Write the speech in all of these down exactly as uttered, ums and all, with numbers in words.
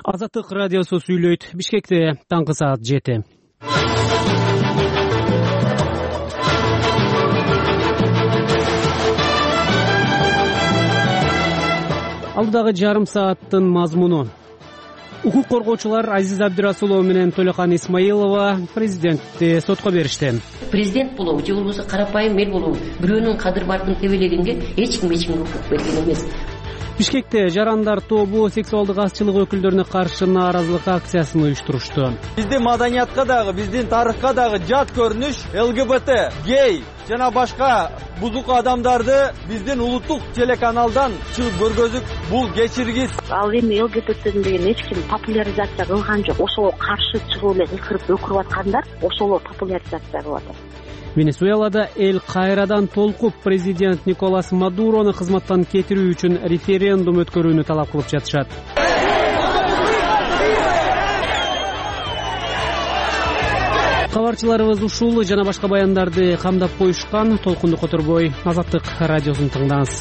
Азаттык радиосу сүйлөйт. Бишкекте таңкы саат жети. Алдагы жарым сааттын мазмуну. Укук коргоочулар Азиз Абдирасулова менен Толокан Исмаилова президентти сотко беришти. Президент болобу же болбосо карапайым эл болобу бирөөнүн кадыр баркын тебелегенге эч ким эч кимге укук берген эмес. Бишкекте жарандар тобу сексуалдык азчылык өкүлдөрүнө каршы нааразылык акциясын уюштурушту. Биздин маданиятка дагы, биздин тарыхка дагы жат көрүнүш ЛГБТ, гей жана башка бузук адамдарды биздин улуттук телеканалдан чыгып көргөзүп, бул кечиргис. Ал эми ЛГБТ деген эч ким популяризация кылган жок. Ошого каршы чыгып эле кыркырып өкүрүп аткандар ошолор популяризация кылып атат. Венесуэлада эл кайрадан толкуп президент Николас Мадурону кызматтан кетирүү үчүн референдум өткөрүүнү талап кылып жатышат. Кабарчыларыбыз ушул жана башка баяндарды камдап коюшкан. Толкунду которбой Азаттык радиосун тыңдаңыз.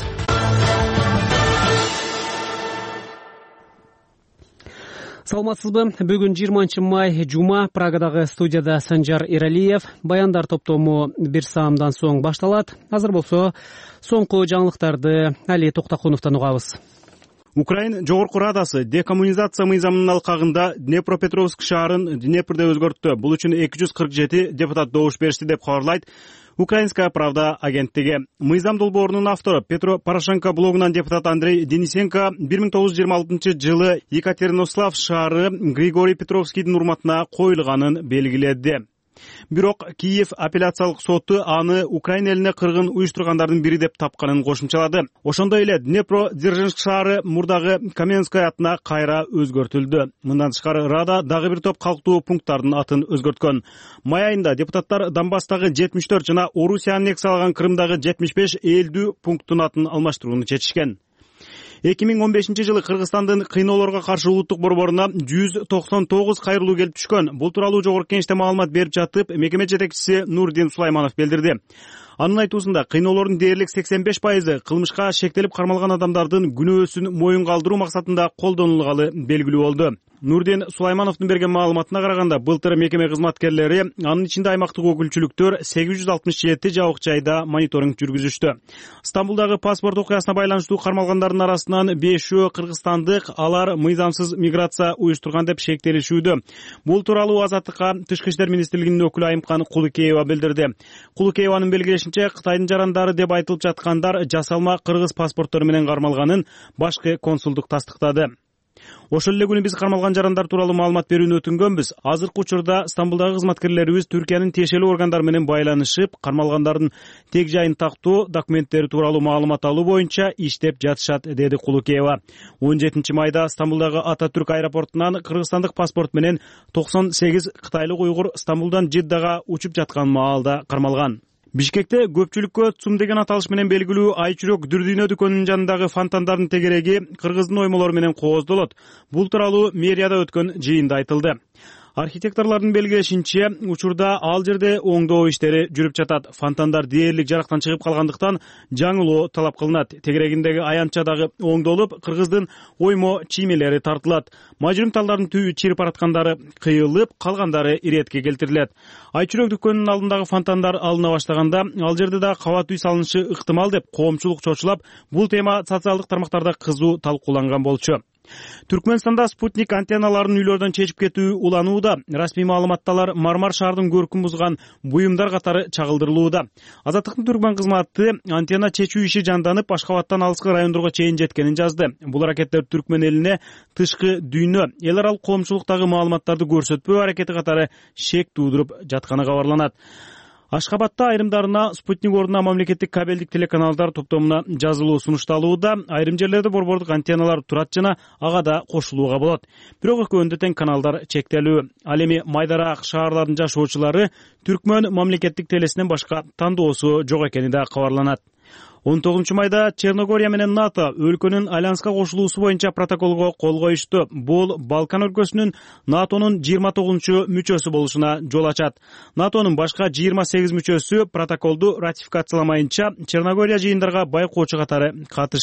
Саламатсызбы? Бүгүн жыйырманчы май жума Прагадагы студияда Санжар Иралиев. Баяндар топтому бир саамдан соң башталат. Азыр болсо соңку жаңылыктарды Али Токтакуновдон угабыз. Украин жогорку радасы декоммунизация мыйзамынын алкагында Днепропетровск шаарын Днепрде өзгөрттү. Бул үчүн эки жүз кырк жети депутат добуш беришти деп кабарлайт Украинская правда агенттиги. Мыйзам долбоорунун автору Петро Порошенко блогунан депутат Андрей Денисенко бир миң тогуз жүз жыйырма алтынчы жылы Екатеринослав шаары Григорий Петровскийдин урматына коюлганын белгиледи. Бирок Киев апелляциялык соту аны Украина элине кыргын уюштургандардын бири деп тапканын кошумчалады. Ошондой эле Днепродзержинск шаары мурдагы Каменская атына кайра өзгөртүлдү. Мындан тышкары Рада дагы бир топ калктуу пункттардын атын өзгөрткөн. Май айында депутаттар Донбасстагы жетимиш төрт жана Орусия аннексиялаган Крымдагы жетимиш беш элдүү пункттун атын алмаштырууну чечишкен. эки миң он бешинчи жылы Кыргызстандын кыйноолорго каршы улуттук борборуна жүз токсон тогуз кайрылуу келип түшкөн. Бул тууралуу жогорку кеңеште маалымат берип жатып, мекеме жетекчиси Нурдин Сулайманов билдирди. Анын айтуусунда кыйноолордун дээрлик сексен беш пайызы кылмышка шектелип кармалган адамдардын күнөөсүн моюнга алдыруу максатында колдонулгалы белгилүү болду. Нурдин Сулаймановдун берген маалыматына караганда, былтыр мекеме кызматкерлери, анын ичинде аймактык өкүлчүлүктөр сегиз жүз алтымыш жети жабык жайда мониторинг жүргүзүштү. Стамбулдагы паспорт окуясына байланыштуу кармалгандардын арасынан бешөө кыргызстандык, алар мыйзамсыз миграция уюштурган деп шектелишүүдө. Бул тууралуу Азаттыкка Тышкы иштер министрлигинин өкүлү Айымкан Кулукеева билдирди. Кулукееванын белгилешинче, Кытайдын жарандары деп айтылып жаткандар жасалма кыргыз паспорттору менен кармалганын башкы консулдук тастыктады. Ошол эле күнү биз кармалган жарандар тууралуу маалымат берүүнү өтүнгөнбүз. Азыркы учурда Стамбулдагы кызматкерлерибиз Түркиянын тиешелүү органдары менен байланышып, кармалгандардын тег жайын тактоо, документтери тууралуу маалымат алуу боюнча иштеп жатышат, деди Кулукеева. он жетинчи майда Стамбулдагы Ататүрк аэропортунан кыргызстандык паспорт менен токсон сегиз кытайлык уйгур Стамбулдан Жиддага учуп жаткан маалда кармалган. Бишкекте көпчүлүккө ЦУМ деген аталыш менен белгилүү Айчүрөк Дүрдүйнө дүкөнүнүн жанындагы фонтандардын тегереги кыргыздын оймолору менен кооздолот. Бул тууралуу мэрияда өткөн жыйында айтылды. Архитекторлордун белгилешинче, учурда ал жерде оңдоо иштери жүрүп жатат. Фонтандар дээрлик жарактан чыгып калгандыктан жаңылоо талап кылынат. Тегерегиндеги аянтча дагы оңдолуп, кыргыздын оймо чиймелери тартылат. Мажрым талдардын түйү чирип бараткандары кыйылып, калгандары иретке келтирилет. Айчүрөк дүкөнүнүн алдындагы фонтандар алына баштаганда, ал жерде да кабат үй салынышы ыктымал деп коомчулук чочулап, бул тема социалдык тармактарда кызуу талкууланган болчу. Түркмөнстанда спутник антенналарын үйлөрдөн чечип кетүү уланууда. Расмий маалыматталар Мармар шаардын көркүн бузган буюмдар катары чагылдырылууда. Азаттыктын Түркмөн кызматы антенна чечүү иши жанданып, Ашкабадтан алыскы райондорго чейин жеткенин жазды. Бул аракеттер Түркмөн элине тышкы дүйнө, эл аралык коомчулуктагы маалыматтарды көрсөтпөө аракети катары шек туудуруп жатканы кабарланат. Ашкабадта айрымдарына спутник ордуна мамлекеттик кабелдик телеканалдар топтомуна жазылуу сунушталууда. Айрым жерлерде борбордук антенналар турат жана ага да кошулууга болот. Бирок экөөндө тең каналдар чектелүү. Ал эми майдараак шаарлардын жашоочулары Түркмөн мамлекеттик телесинен башка тандоосу жок экени да кабарланат. он тогузунчу майда Черногория менен НАТО өлкөнүн альянска кошулуусу боюнча протоколго кол коюшту. Бул Балкан өлкөсүнүн НАТОнун жыйырма тогузунчу мүчөсү болушуна жол ачат. НАТОнун башка жыйырма сегиз мүчөсү протоколду ратификацияламайынча Черногория жыйындарга байкоочу катары катышат.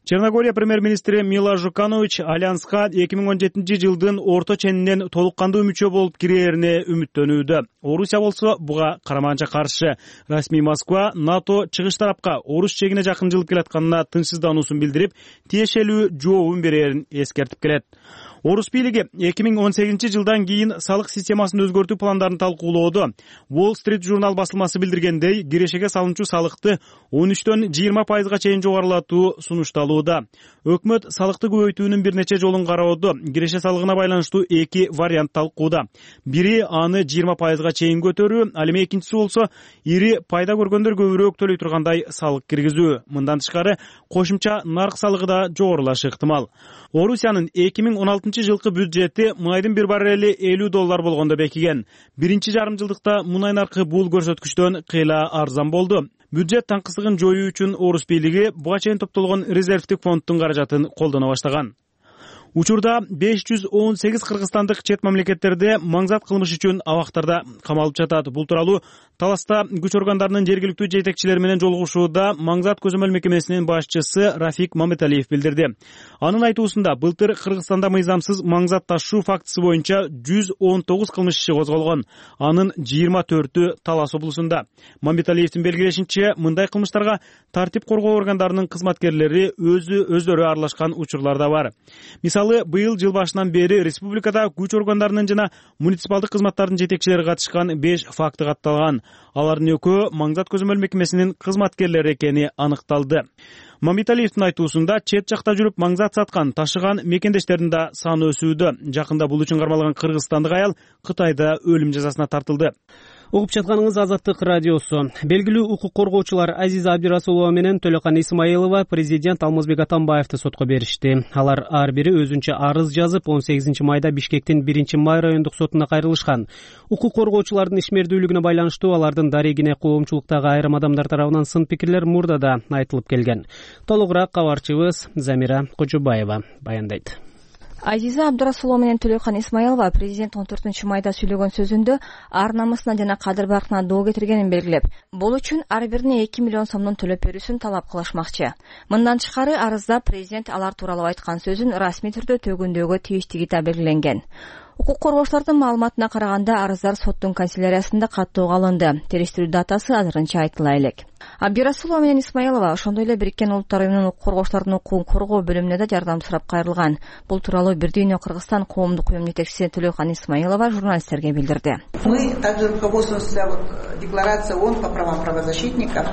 Черногория премьер-министри Мила Жуканович Альянска эки миң он жетинчи жылдын орто ченинен толук кандуу мүчө болуп кирээрине үмүттөнүүдө. Орусия болсо буга караманча каршы. Расмий Москва НАТО чыгыш тарапка Орус чегине жакын жылып келатканына тынчсыздануусун билдирип, тиешелүү жообун берерин эскертип келет. Орус бийлиги эки миң он сегизинчи жылдан кийин салык системасын өзгөртүү пландарын талкуулоодо. Wall Street журнал басылмасы билдиргендей, кирешеге салынчу салыкты он үчтөн жыйырма пайызга чейин жогорулатуу сунушталууда. Өкмөт салыкты көбөйтүүнүн бир нече жолун кароодо. Киреше салыгына байланыштуу эки вариант талкууда. Бири аны жыйырма пайызга чейин көтөрүү, ал эми экинчиси болсо ири пайда көргөндөр көбүрөөк төлөй тургандай салык киргизүү. Мындан тышкары кошумча нарк салыгы да жогорулашы ыктымал. Орусиянын эки миң он алтынчы жылкы бюджети мунайдын бир баррели элүү доллар болгондо бекиген. Биринчи жарым жылдыкта мунай наркы бул көрсөткүчтөн кыйла арзан болду. Бюджет таңкысыгын жоюу үчүн Орус бийлиги буга чейин топтолгон резервдик фонддун каражатын колдоно баштаган. Учурда беш жүз он сегиз кыргызстандык чет мамлекеттерде маңзат кылмыш үчүн абактарда камалып жатат. Бул тууралуу Таласта күч органдарынын жергиликтүү жетекчилери менен жолугушууда маңзат көзөмөл мекемесинин башчысы Рафик Мамыталиев билдирди. Анын айтуусунда былтыр Кыргызстанда мыйзамсыз маңзат ташуу фактысы боюнча жүз он тогуз кылмыш иши козголгон. Анын жыйырма төртү Талас облусунда. Мамыталиевдин белгилешинче, мындай кылмыштарга тартип коргоо органдарынын кызматкерлери өзү өздөрү аралашкан учурлар да бар. Мисалы, быйыл жыл башынан бери республикада күч органдарынын жана муниципалдык кызматтардын жетекчилери катышкан беш факты катталган. Алардын экөө маңзат көзөмөл мекемесинин кызматкерлери экени аныкталды. Мамиталиевдин айтуусунда, чет жакта жүрүп маңзат саткан, ташыган мекендештердин да саны өсүүдө. Жакында бул үчүн кармалган кыргызстандык аял Кытайда өлүм жазасына тартылды. Угуп жатканыңыз Азаттык радиосу. Белгилүү укук коргоочулар Азиза Абдирасулова менен Төлөкан Исмаилова президент Алмазбек Атамбаевди сотко беришти. Алар ар бири өзүнчө арыз жазып, он сегизинчи майда Бишкектин биринчи май райондук сотуна кайрылышкан. Укук коргоочулардын ишмердүүлүгүнө байланыштуу алардын дарегине коомчулуктагы айрым адамдар тарабынан сын пикирлер мурда да айтылып келген. Толугураак кабарчыбыз Замира Кожобаева баяндайт. Азиза Абдирасулова менен Төлөкан Исмаилова президент он төртүнчү майда сүйлөгөн сөзүндө ар намысына жана кадыр баркына доо кетиргенин белгилеп, бул үчүн ар бирине эки миллион сомдон төлөп берүүсүн талап кылышмакчы. Мындан тышкары арызда президент алар тууралуу айткан сөзүн расмий түрдө төгүндөөгө тийиштиги да белгиленген. Укук коргоочулардын маалыматына караганда, арыздар соттун канцеляриясында каттоого алынды. Териштирүү датасы азырынча айтыла элек. Абдирасулова менен Исмаилова ошондой эле Бириккен Улуттар уюмунун укук коргоочулардын укугун коргоо бөлүмүнө да жардам сурап кайрылган. Бул тууралуу Бир дүйнө Кыргызстан коомдук уюм жетекчиси Төлөкан Исмаилова журналисттерге билдирди. Мы также руководствуемся декларацией ООН по правам правозащитников.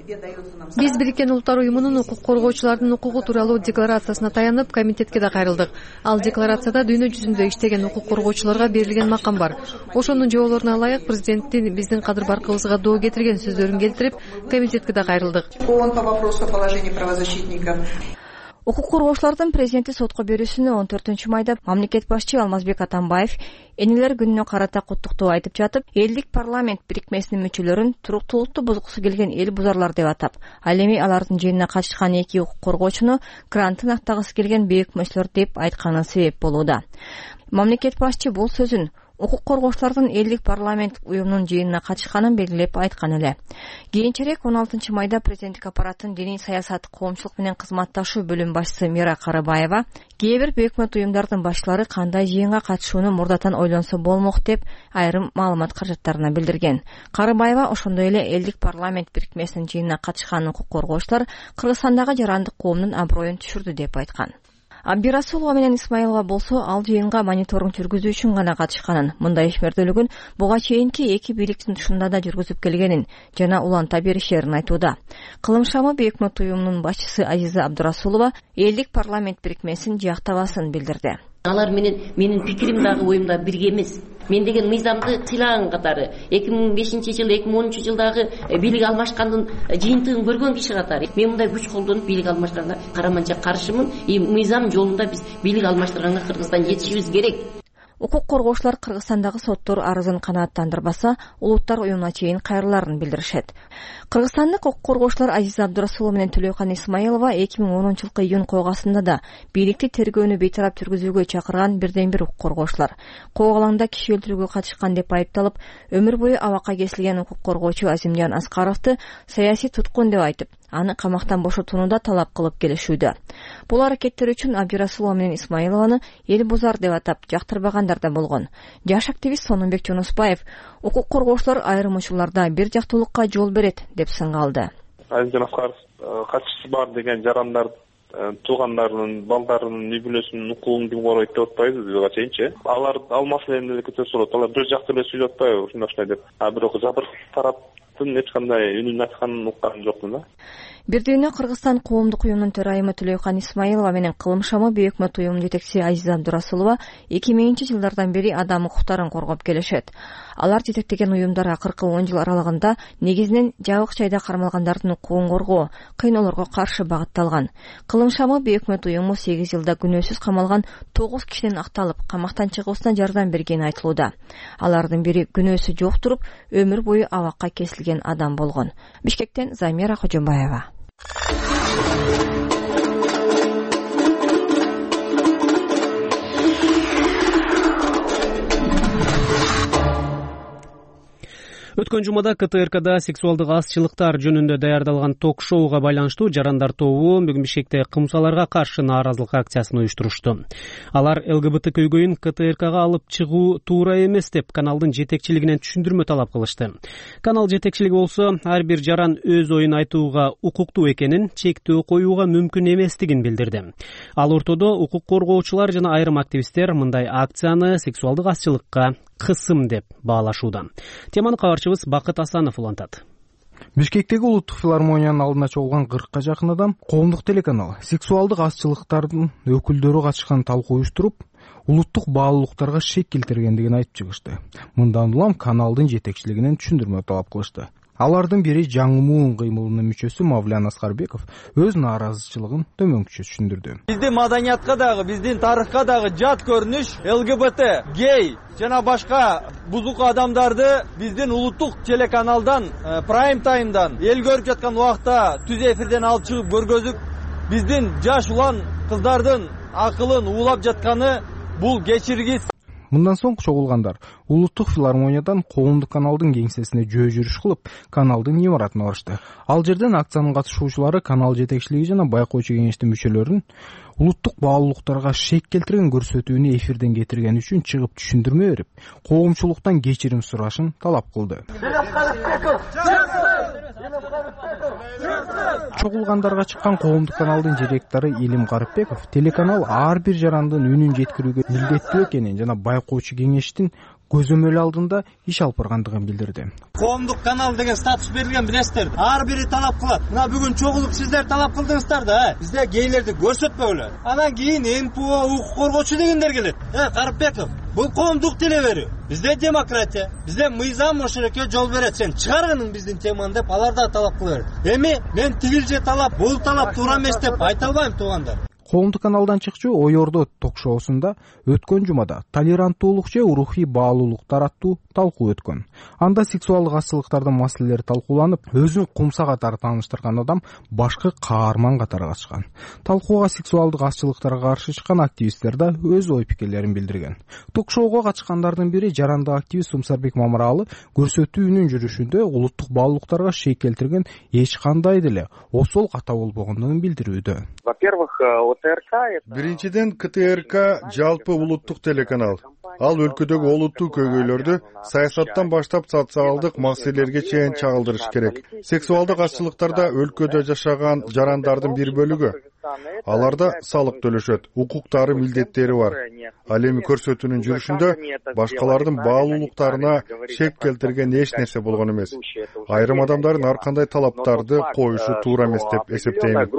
Биз Бириккен Улуттар уюмунун укук коргоочулардын укугу тууралуу декларациясына таянып, комитетке да кайрылдык. Ал декларацияда дүйнө жүзүндө иштеген укук коргоочуларга берилген макам бар. Ошонун жоолоруна ылайык президенттин биздин кадыр баркыбызга доо кетирген сөздөрүн келтирип, комитетке да кайрылдык. ООН по вопросу о положении правозащитников. Укук коргоочулардын президенти сотко берүүсүнө он төртүнчү майда мамлекет башчы Алмазбек Атамбаев энелер күнүнө карата куттуктоо айтып жатып, элдик парламент бирикмесинин мүчөлөрүн туруктуулукту бузгусу келген эл бузарлар деп атап, ал эми алардын жыйынына катышкан эки укук коргоочуну грантын актагысы келген бейөкмөчүлөр деп айтканы себеп болууда. Мамлекет башчы бул сөзүн укук коргоочулардын элдик парламент уюмунун жыйынына катышканын белгилеп айткан эле. Кийинчерээк он алтынчы майда президенттик аппараттын диний саясат, коомчулук менен кызматташуу бөлүм башчысы Мира Карыбаева кээ бир бейөкмөт уюмдардын башчылары кандай жыйынга катышууну мурдатан ойлонсо болмок деп айрым маалымат каражаттарына билдирген. Карыбаева ошондой эле элдик парламент бирикмесинин жыйынына катышкан укук коргоочулар Кыргызстандагы жарандык коомдун аброюн түшүрдү деп айткан. Абдирасулова менен Исмаилова болсо ал жыйынга мониторинг жүргүзүү үчүн гана катышканын, мындай ишмердүүлүгүн буга чейинки эки бийликтин тушунда да жүргүзүп келгенин жана уланта беришерин айтууда. Кылымшамы бейөкмөт уюмунун башчысы Азиза Абдирасулова элдик парламент бирикмесин жактабасын билдирди. Алар менен менин пикирим дагы оюм да бирге эмес. Мен деген мыйзамды сыйлаган катары эки миң бешинчи жыл, эки миң онунчу жылдагы бийлик алмашкандын жыйынтыгын көргөн киши катары мен мындай күч колдонуп бийлик алмаштырганга караманча каршымын. И мыйзам жолунда биз бийлик алмаштырганга Кыргызстан жетишибиз керек. Укук коргоочулар Кыргызстандагы соттор арызын канааттандырбаса, улуттар уюмуна чейин кайрыларын билдиришет. Кыргызстандык укук коргоочулар Азиза Абдирасулова менен Төлөкан Исмаилова эки миң онунчу жылкы июнь койгасында да бийликти тергөөнү бейтарап жүргүзүүгө чакырган бирден бир укук коргоочулар. Коогалаңда киши өлтүрүүгө катышкан деп айыпталып, өмүр бою абакка кесилген укук коргоочу Азимжан Аскаровду саясий туткун деп айтып, аны камактан бошотууну да талап кылып келишүүдө. Бул аракеттер үчүн Абдирасулова менен Исмаилованы эл бузар деп атап жактырбагандар да болгон. Жаш активист Сонунбек Жунусбаев укук коргоочулар айрым учурларда бир жактуулукка жол берет деп сынга алды. Азизжан Аскаров катчысы бар деген жарандар туугандарынын, балдарынын үй бүлөсүнүн укугун ким коройт деп атпайбыз буга чейинчи. Алар ал маселени эле көтөрүп сурат. Алар бир жактуу эле сүйлөп атпайбы ушундай деп. А бирок жабыр тараптын эч кандай үнүн айтканын укканым жокмун да. Бирдигине Кыргызстан коомдук уюмунун төрайымы Түлөйкан Исмаилова менен Кылым шамы бейөкмөт уюмунун жетекчиси Азиза Абдурасулова эки миңинчи жылдардан бери адам укуктарын коргоп келишет. Алар жетектеген уюмдар акыркы он жыл аралыгында негизинен жабык жайда кармалгандардын укугун коргоо, кыйноолорго каршы багытталган. Кылым шамы бейөкмөт уюму сегиз жылда күнөөсүз камалган тогуз кишинин акталып, камактан чыгуусуна жардам бергени айтылууда. Алардын бири күнөөсү жок туруп, өмүр бою абакка кесилген адам болгон. Бишкектен Замира Хожомбаева. Өткөн жумада КТРКда сексуалдык азчылыктар жөнүндө даярдалган ток-шоуга байланыштуу жарандар тобу бүгүн Бишкекте кымсаларга каршы нааразылык акциясын уюштурушту. Алар ЛГБТ көйгөйүн КТРКга алып чыгуу туура эмес деп каналдын жетекчилигинен түшүндүрмө талап кылышты. Канал жетекчилиги болсо ар бир жаран өз оюн айтууга укуктуу экенин, чектөө коюуга мүмкүн эместигин билдирди. Ал ортодо укук коргоочулар жана айрым активисттер мындай акцияны сексуалдык азчылыкка кысым деп баалашууда. Теманы кабарчыбыз Бакыт Асанов улантат. Бишкектеги улуттук филармониянын алдына чогулган кыркка жакын адам коомдук телеканал сексуалдык азчылыктардын өкүлдөрү катышкан талкуу уюштуруп, улуттук баалуулуктарга шек келтиргендигин айтып чыгышты. Мындан улам каналдын жетекчилигинен түшүндүрмө талап кылышты. Алардын бири жаңымуун кыймылынын мүчөсү Мавлян Аскарбеков өз нааразычылыгын төмөнкүчө түшүндүрдү. Биздин маданиятка дагы, биздин тарыхка дагы жат көрүнүш ЛГБТ, гей жана башка бузук адамдарды биздин улуттук телеканалдан, прайм таймдан, эл көрүп жаткан убакта түз эфирден алып чыгып көргөзүп, биздин жаш улан кыздардын акылын уулап жатканы бул кечиргис. Мындан соң чогулгандар улуттук филармониядан коомдук каналдын кеңсесине жөө жүрүш кылып, каналдын имаратына барышты. Ал жерден акциянын катышуучулары канал жетекчилиги жана байкоочу кеңештин мүчөлөрүн улуттук баалуулуктарга шек келтирген көрсөтүүнү эфирден кетиргени үчүн чыгып түшүндүрмө берип, коомчулуктан кечирим сурашын талап кылды. Чогулгандарга чыккан коомдук каналдын директору Илим Карыпбеков телеканал ар бир жарандын үнүн жеткирүүгө милдеттүү экенин жана байкоочу кеңештин көзөмөл алдында иш алып баргандыгын билдирди. Коомдук канал деген статус берилген билесиздер. Ар бири талап кылат. Мына бүгүн чогулуп сиздер талап кылдыңыздар да, бизде гейлерди көрсөтпөгүлө. Анан кийин Н П О укук коргоочу дегендер келет. Э, Карыпбеков, бул коомдук теле берүү. Бизде демократия, бизде мыйзам ошолекке жол берет. Сен чыгаргының биздин теманы деп алар да талап кыла берет. Эми мен тигилже талап, бул талап туура эмес деп айта албайм, туугандар. Коомдук каналдан чыкчу Ой Ордо ток-шоусунда өткөн жумада толеранттуулук же рухий баалуулуктар аттуу талкуу өткөн. Анда сексуалдык азчылыктардын маселелери талкууланып, өзүн кумса катары тааныштырган адам башкы каарман катары катышкан. Талкууга сексуалдык азчылыктарга каршы чыккан активисттер да өз ой пикирлерин билдирген. Ток-шоуга катышкандардын бири жарандык активист Сумсарбек Мамыралы көрсөтүүнүн жүрүшүндө улуттук баалуулуктарга шек келтирген эч кандай деле осол ката болбогондугун билдирүүдө. Во-первых, Биринчиден, КТРК жалпы улуттук телеканал. Ал өлкөдөгү олуттуу көйгөйлөрдү саясаттан баштап социалдык маселелерге чейин чагылдырыш керек. Сексуалдык азчылыктарда өлкөдө жашаган жарандардын бир бөлүгү. Аларда салык төлөшөт, укуктары, милдеттери бар. Ал эми көрсөтүүнүн жүрүшүндө башкалардын баалуулуктарына шек келтирген эч нерсе болгон эмес. Айрым адамдардын ар кандай талаптарды коюшу туура эмес деп эсептейм.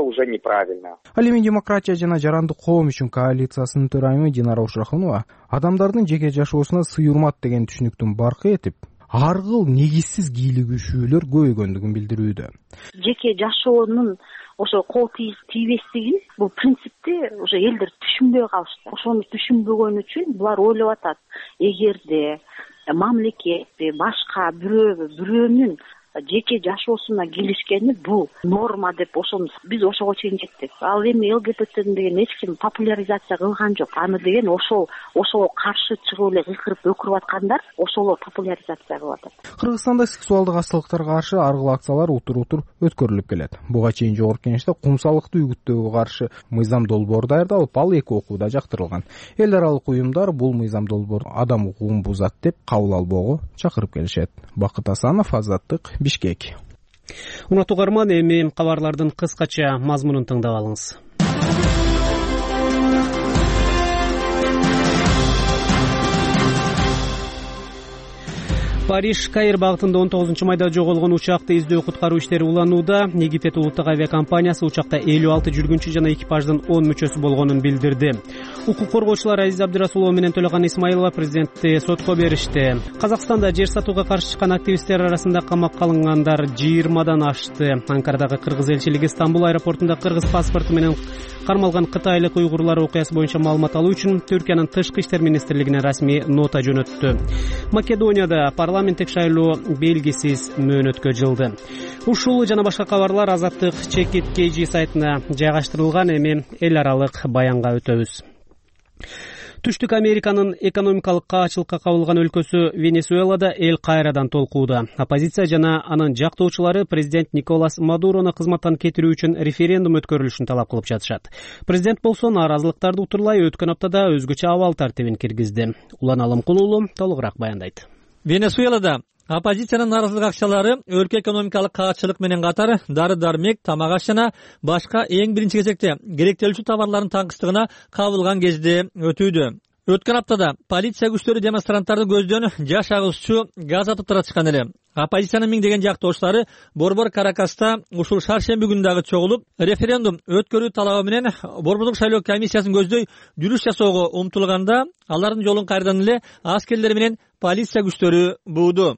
Ал эми демократия жана жарандык коом үчүн коалициясынын төрайымы Динара Ушрахунова адамдардын жеке жашоосуна сый урмат деген түшүнүктүн баркы этип, ар кыл негизсиз кийлигишүүлөр көбөйгөндүгүн билдирүүдө. Жеке жашоонун ошо кол тийбестигин бул принципти уже элдер түшүнбөй калышты. Ошону түшүнбөгөн үчүн булар ойлоп атат, эгерде мамлекет башка бирөө бирөөнүн жеке жашоосуна киришкени бул норма деп ошону биз ошого чейин жеттик. Ал эми ЛГБТ деген эч ким популяризация кылган жок. Аны деген ошол ошого каршы чыгып эле кыйкырып өкүрүп аткандар ошолор популяризация кылып атат. Кыргызстанда сексуалдык кастылыктарга каршы ар кыл акциялар утур-утур өткөрүлүп келет. Буга чейин Жогорку Кеңеште кумсалыкты үгүттөөгө каршы мыйзам долбоор даярдалып, ал эки окууда жактырылган. Эл аралык уюмдар бул мыйзам долбоор адам укугун бузат деп кабыл албоого чакырып келишет. Бакыт Асанов, Азаттык, Бишкек. Урматтуу угарман, эми кабарлардын кыскача мазмунун тыңдап алыңыз. Париж Каир багытында он тогузунчу майда жоголгон учакты издөө куткаруу иштери уланууда. Египет улуттук авиакомпаниясы учакта элүү алты жүргүнчү жана экипаждын он мүчөсү болгонун билдирди. Укук коргоочулар Азиз Абдырасулова менен Төлөган Исмаилова президентти сотко беришти. Казакстанда жер сатууга каршы чыккан активисттер арасында камакка алынгандар жыйырмадан ашты. Анкарадагы кыргыз элчилиги Стамбул аэропортунда кыргыз паспорту менен кармалган кытайлык уйгурлар окуясы боюнча маалымат алуу үчүн Түркиянын тышкы иштер министрлигине расмий нота жөнөттү. Македонияда парламенттик шайлоо белгисиз мөөнөткө жылды. Ушул жана башка кабарлар Азаттык Чекит Кей сайтына жайгаштырылган. Эми эл аралык баянга өтөбүз. Түштүк Американын экономикалык каачылыкка кабылган өлкөсү Венесуэлада эл кайрадан толкууда. Оппозиция жана анын жактоочулары президент Николас Мадурону кызматтан кетирүү үчүн референдум өткөрүлүшүн талап кылып жатышат. Президент болсо нааразылыктарды утурлай өткөн аптада өзгөчө абал тартибин киргизди. Улан Алымкулуулу толугураак баяндайт. Венесуэлада оппозициянын нааразылык акчалары өлкө экономикалык каачылык менен катар дары-дармек, тамак аш жана башка эң биринчи кезекте керектелүүчү товарлардын таңкыстыгына кабылган кезде өтүүдө. Өткөн аптада полиция күчтөрү демонстранттарды көздөн жаш агызчу газ атып таратышкан эле. Оппозициянын миңдеген жактоочулары Борбор Каракаста ушул шаршемби күнү дагы чогулуп, референдум өткөрүү талабы менен Борбордук шайлоо комиссиясын көздөй жүрүш жасоого умтулганда, алардын жолун кайрадан эле аскерлер менен полиция күчтөрү бууду.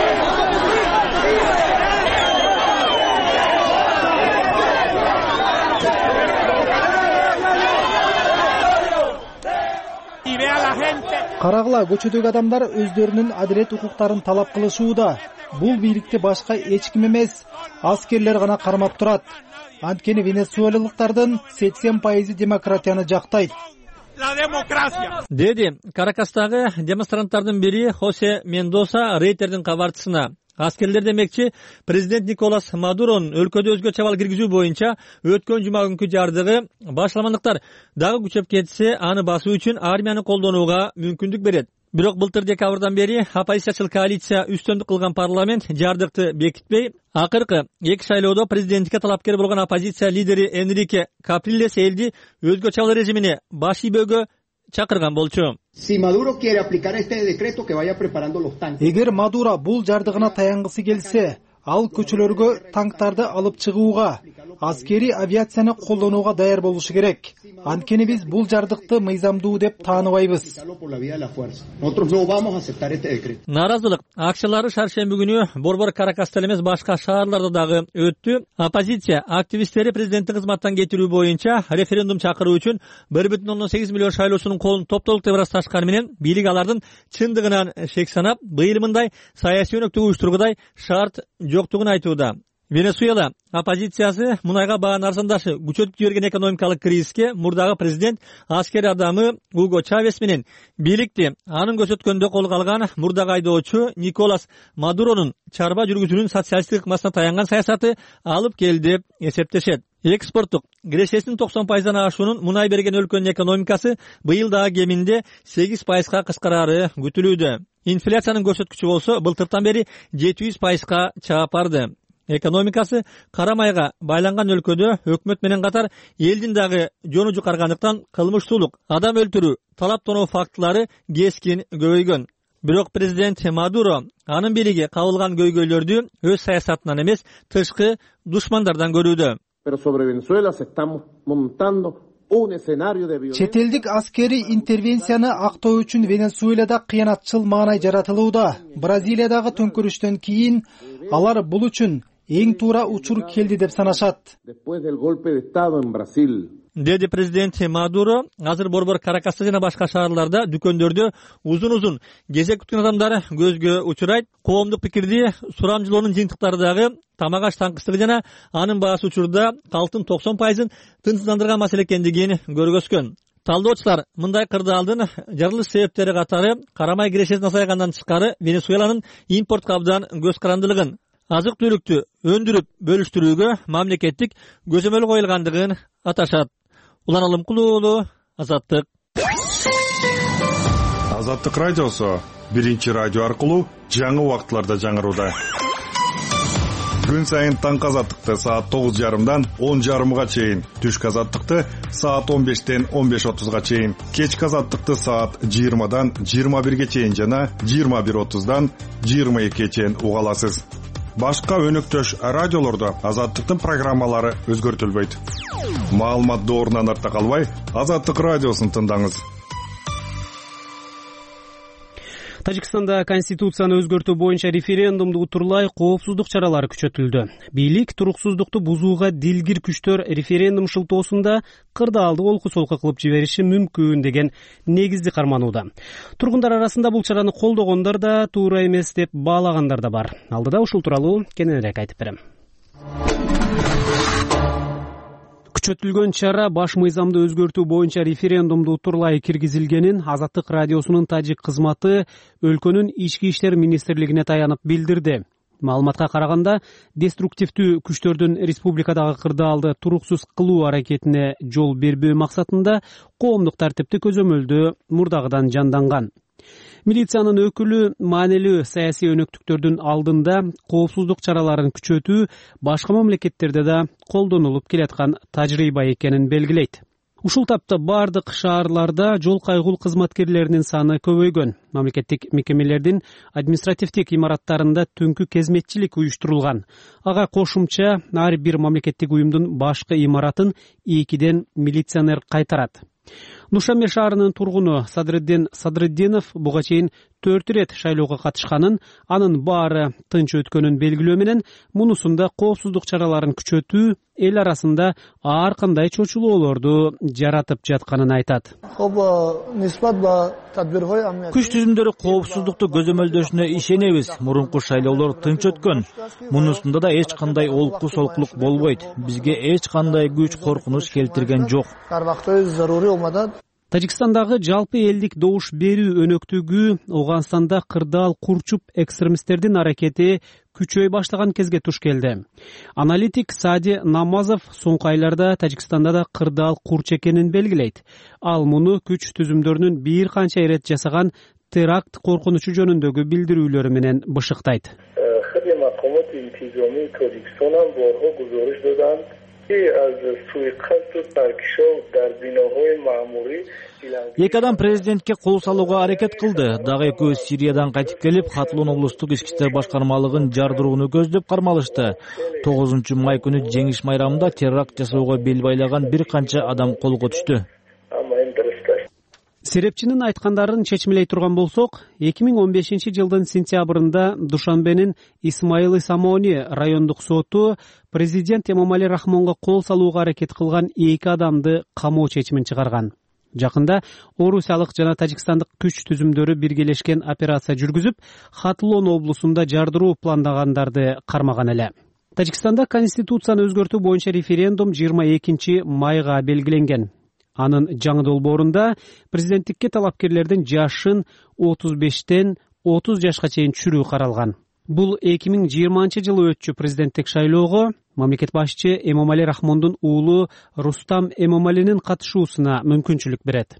Карагыла, көчөдөгү адамдар өздөрүнүн адилет укуктарын талап кылышууда. Бул бийликти башка эч ким эмес, аскерлер гана кармап турат. Анткени венесуэлалыктардын сексен пайызы демократияны жактайт. Деди Каракастагы демонстранттардын бири Хосе Мендоса Рейтердин кабарчысына. Аскерлер демекчи, президент Николас Мадурон өлкөдө өзгөчө абал киргизүү боюнча өткөн жума күнкү жардыгы башламандыктар дагы күчөп кетсе, аны басуу үчүн армияны колдонууга мүмкүндүк берет. Бирок былтыр декабрдан бери оппозициячыл коалиция үстөндүк кылган парламент жардыкты бекитпей, акыркы эки шайлоодо президенттикке талапкер болгон оппозиция лидери Энрике Каприлес элди өзгөчө абал режимине баш ийбөөгө чакырган болчу. Эгер Мадуро бул жардыгына таянгысы келсе, ал көчөлөргө танктарды алып чыгууга, аскери авиацияны колдонууга даяр болушу керек. Анткени биз бул жардыкты мыйзамдуу деп тааныбайбыз. Нааразылык акчалары шаршемби күнү Борбор Каракаста эмес башка шаарларда дагы өттү. Оппозиция активисттери президенттин кызматтан кетирүү боюнча референдум чакыруу үчүн бир бүтүн ондон сегиз миллион шайлоочунун колун топтолуктап ырасташканы менен бийлик алардын чындыгынан шек санап, быйыл мындай саясий өнөктүк уюштургудай шарт жоктугун айтууда. Венесуэла оппозициясы мунайга бааны арзандашы күчөтүп жиберген экономикалык кризиске мурдагы президент аскер адамы Уго Чавес менен бийликти анын көрсөткөндө колго алган мурдагы айдоочу Николас Мадуронун чарба жүргүзүүнүн социалисттик ыкмасына таянган саясаты алып келди деп эсептешет. Экспорттук кирешесинин токсон пайыздан ашуунун мунай берген өлкөнүн экономикасы быйыл дагы кеминде сегиз пайызга кыскарары күтүлүүдө. Инфляциянын көрсөткүчү болсо былтыртан бери жети жүз пайызга чыгып барды. Экономикасы кара майга байланган өлкөдө өкмөт менен катар элдин дагы жону жукаргандыктан кылмыштуулук, адам өлтүрүү, талап тоноо фактылары кескин көбөйгөн. Бирок президент Мадуро анын бийлиги кабылган көйгөйлөрдү өз саясатынан эмес, тышкы душмандардан көрүүдө. Чет элдик аскери интервенцияны актоо үчүн Венесуэлада кыянатчыл маанай жаратылууда. Бразилиядагы төңкөрүштөн кийин алар бул үчүн эң туура учур келди деп санашат. деди президент Мадуро. Азыр Борбор, Каракаста жана башка шаарларда дүкөндөрдө узун узун кезек күткөн адамдар көзгө учурайт. Коомдук пикирди сурамжылоонун жыйынтыктары дагы тамак аш таңкыстыгы жана анын баасы учурда калктын токсон пайызын тынчсыздандырган маселе экендигин көргөзгөн. Талдоочулар мындай кырдаалдын жарылыш себептери катары карамай кирешесин азайгандан тышкары Венесуэланын импортко абдан көз карандылыгын, азык түлүктү өндүрүп бөлүштүрүүгө мамлекеттик көзөмөл коюлгандыгын аташат. Улан Алымкулуу уулу, Азаттык. Азаттык радиосу биринчи радио аркылуу жаңы убактыларда жаңырууда. Күн сайын таңкы азаттыкты саат тогуз жарымдан он жарымга чейин, түшкү азаттыкты саат он бештен он беш отузга чейин, кечки азаттыкты саат жыйырмадан жыйырма бирге чейин жана жыйырма бир отуздан жыйырма экиге чейин уга аласыз. Башка өнөктөш радиолордо азаттыктын программалары өзгөртүлбөйт. Маалымат доорунан артта калбай, Азаттык радиосун тыңдаңыз. Тажикстанда конституцияны өзгөртүү боюнча референдумду утурлай коопсуздук чаралары күчөтүлдү. Бийлик туруксуздукту бузууга дилгир күчтөр референдум шылтоосунда кырдаалды олку-солку кылып жибериши мүмкүн деген негизди карманууда. Тургундар арасында бул чараны колдогондор да, туура эмес деп баалагандар да бар. Алдыда ушул тууралуу кененирээк айтып берем. Күчөтүлгөн чара баш мыйзамды өзгөртүү боюнча референдумду утурлай киргизилгенин Азаттык радиосунун тажик кызматы өлкөнүн ички иштер министрлигине таянып билдирди. Маалыматка караганда, деструктивдүү күчтөрдүн республикадагы кырдаалды туруксуз кылуу аракетине жол бербөө максатында коомдук тартипти көзөмөлдөө мурдагыдан жанданган. Милициянын өкүлү маанилүү саясий өнөктүктөрдүн алдында коопсуздук чараларын күчөтүү башка мамлекеттерде да колдонулуп келаткан тажрыйба экенин белгилейт. Ушул тапта бардык шаарларда жол кайгул кызматкерлеринин саны көбөйгөн. Мамлекеттик мекемелердин административдик имараттарында түнкү кезметчилик уюштурулган. Ага кошумча ар бир мамлекеттик уюмдун башкы имаратын экиден милиционер кайтарат. Душанбе шаарынын тургуну Садриддин Садриддинов буга чейин төрт ирет шайлоого катышканын, анын баары тынч өткөнүн белгилөө менен мунусунда коопсуздук чараларын күчөтүү эл арасында ар кандай чочулоолорду жаратып жатканын айтат. Күч түзүмдөрү коопсуздукту көзөмөлдөшүнө ишенебиз. Мурунку шайлоолор тынч өткөн. Мунусунда да эч кандай олку солкулук болбойт. Бизге эч кандай күч коркунуч келтирген жок. Тажикстандагы жалпы элдик добуш берүү өнөктүгү Ооганстанда кырдаал курчуп экстремисттердин аракети күчөй баштаган кезге туш келди. Аналитик Сади Намазов соңку айларда Тажикстанда да кырдаал курч экенин белгилейт. Ал муну күч түзүмдөрүнүн бир канча ирет жасаган теракт коркунучу жөнүндөгү билдирүүлөрү менен бышыктайт. Эки адам президентке кол салууга аракет кылды. Дагы экөө Сириядан кайтып келип, Хатлон облустук ички иштер башкармалыгын жардырууну көздөп кармалышты. тогузунчу май күнү жеңиш майрамында теракт жасоого бел байлаган бир канча адам колго түштү. Серепчинин айткандарын чечмелей турган болсок, эки миң он бешинчи жылдын сентябрында Душанбенин Исмаил Самони райондук соту президент Эмомали Рахмонго кол салууга аракет кылган эки адамды камоо чечимин чыгарган. Жакында орусиялык жана тажикстандык күч түзүмдөрү биргелешкен операция жүргүзүп, Хатлон облусунда жардыруу пландагандарды кармаган эле. Тажикстанда конституцияны өзгөртүү боюнча референдум жыйырма экинчи майга белгиленген. Анын жаңы долбоорунда президенттикке талапкерлердин жашын отуз бештен отуз жашка чейин түшүрүү каралган. Бул эки миң жыйырманчы жылы өтчү президенттик шайлоого мамлекет башчы Эмомали Рахмондун уулу Рустам Эмомалинин катышуусуна мүмкүнчүлүк берет.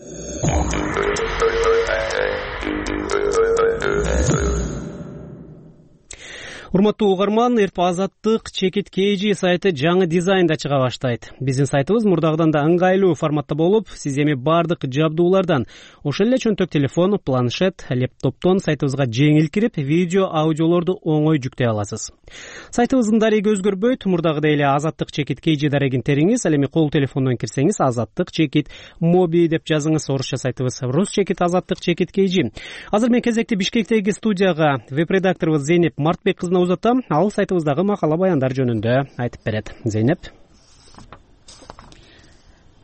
Урматтуу угарман, эртең Азаттык Чекит Кейжи сайты жаңы дизайнда чыга баштайт. Биздин сайтыбыз мурдагыдан да ыңгайлуу форматта болуп, сиз эми бардык жабдуулардан, ошол эле чөнтөк телефон, планшет, лептоптон сайтыбызга жеңил кирип, видео, аудиолорду оңой жүктөй аласыз. Сайтыбыздын дареги өзгөрбөйт, мурдагыдай эле Азаттык Чекит Кейжи дарегин териңиз, ал эми кол телефондон кирсеңиз Азаттык Чекит Моби деп жазыңыз, орусча сайтыбыз Рус Чекит Азаттык Чекит Кейжи. Азыр мен кезекти Бишкектеги студияга веб-редакторубуз Зейнеп Мартбек кызына узатам. Ал сайтыбыздагы макала баяндар жөнүндө айтып берет. Зейнеп.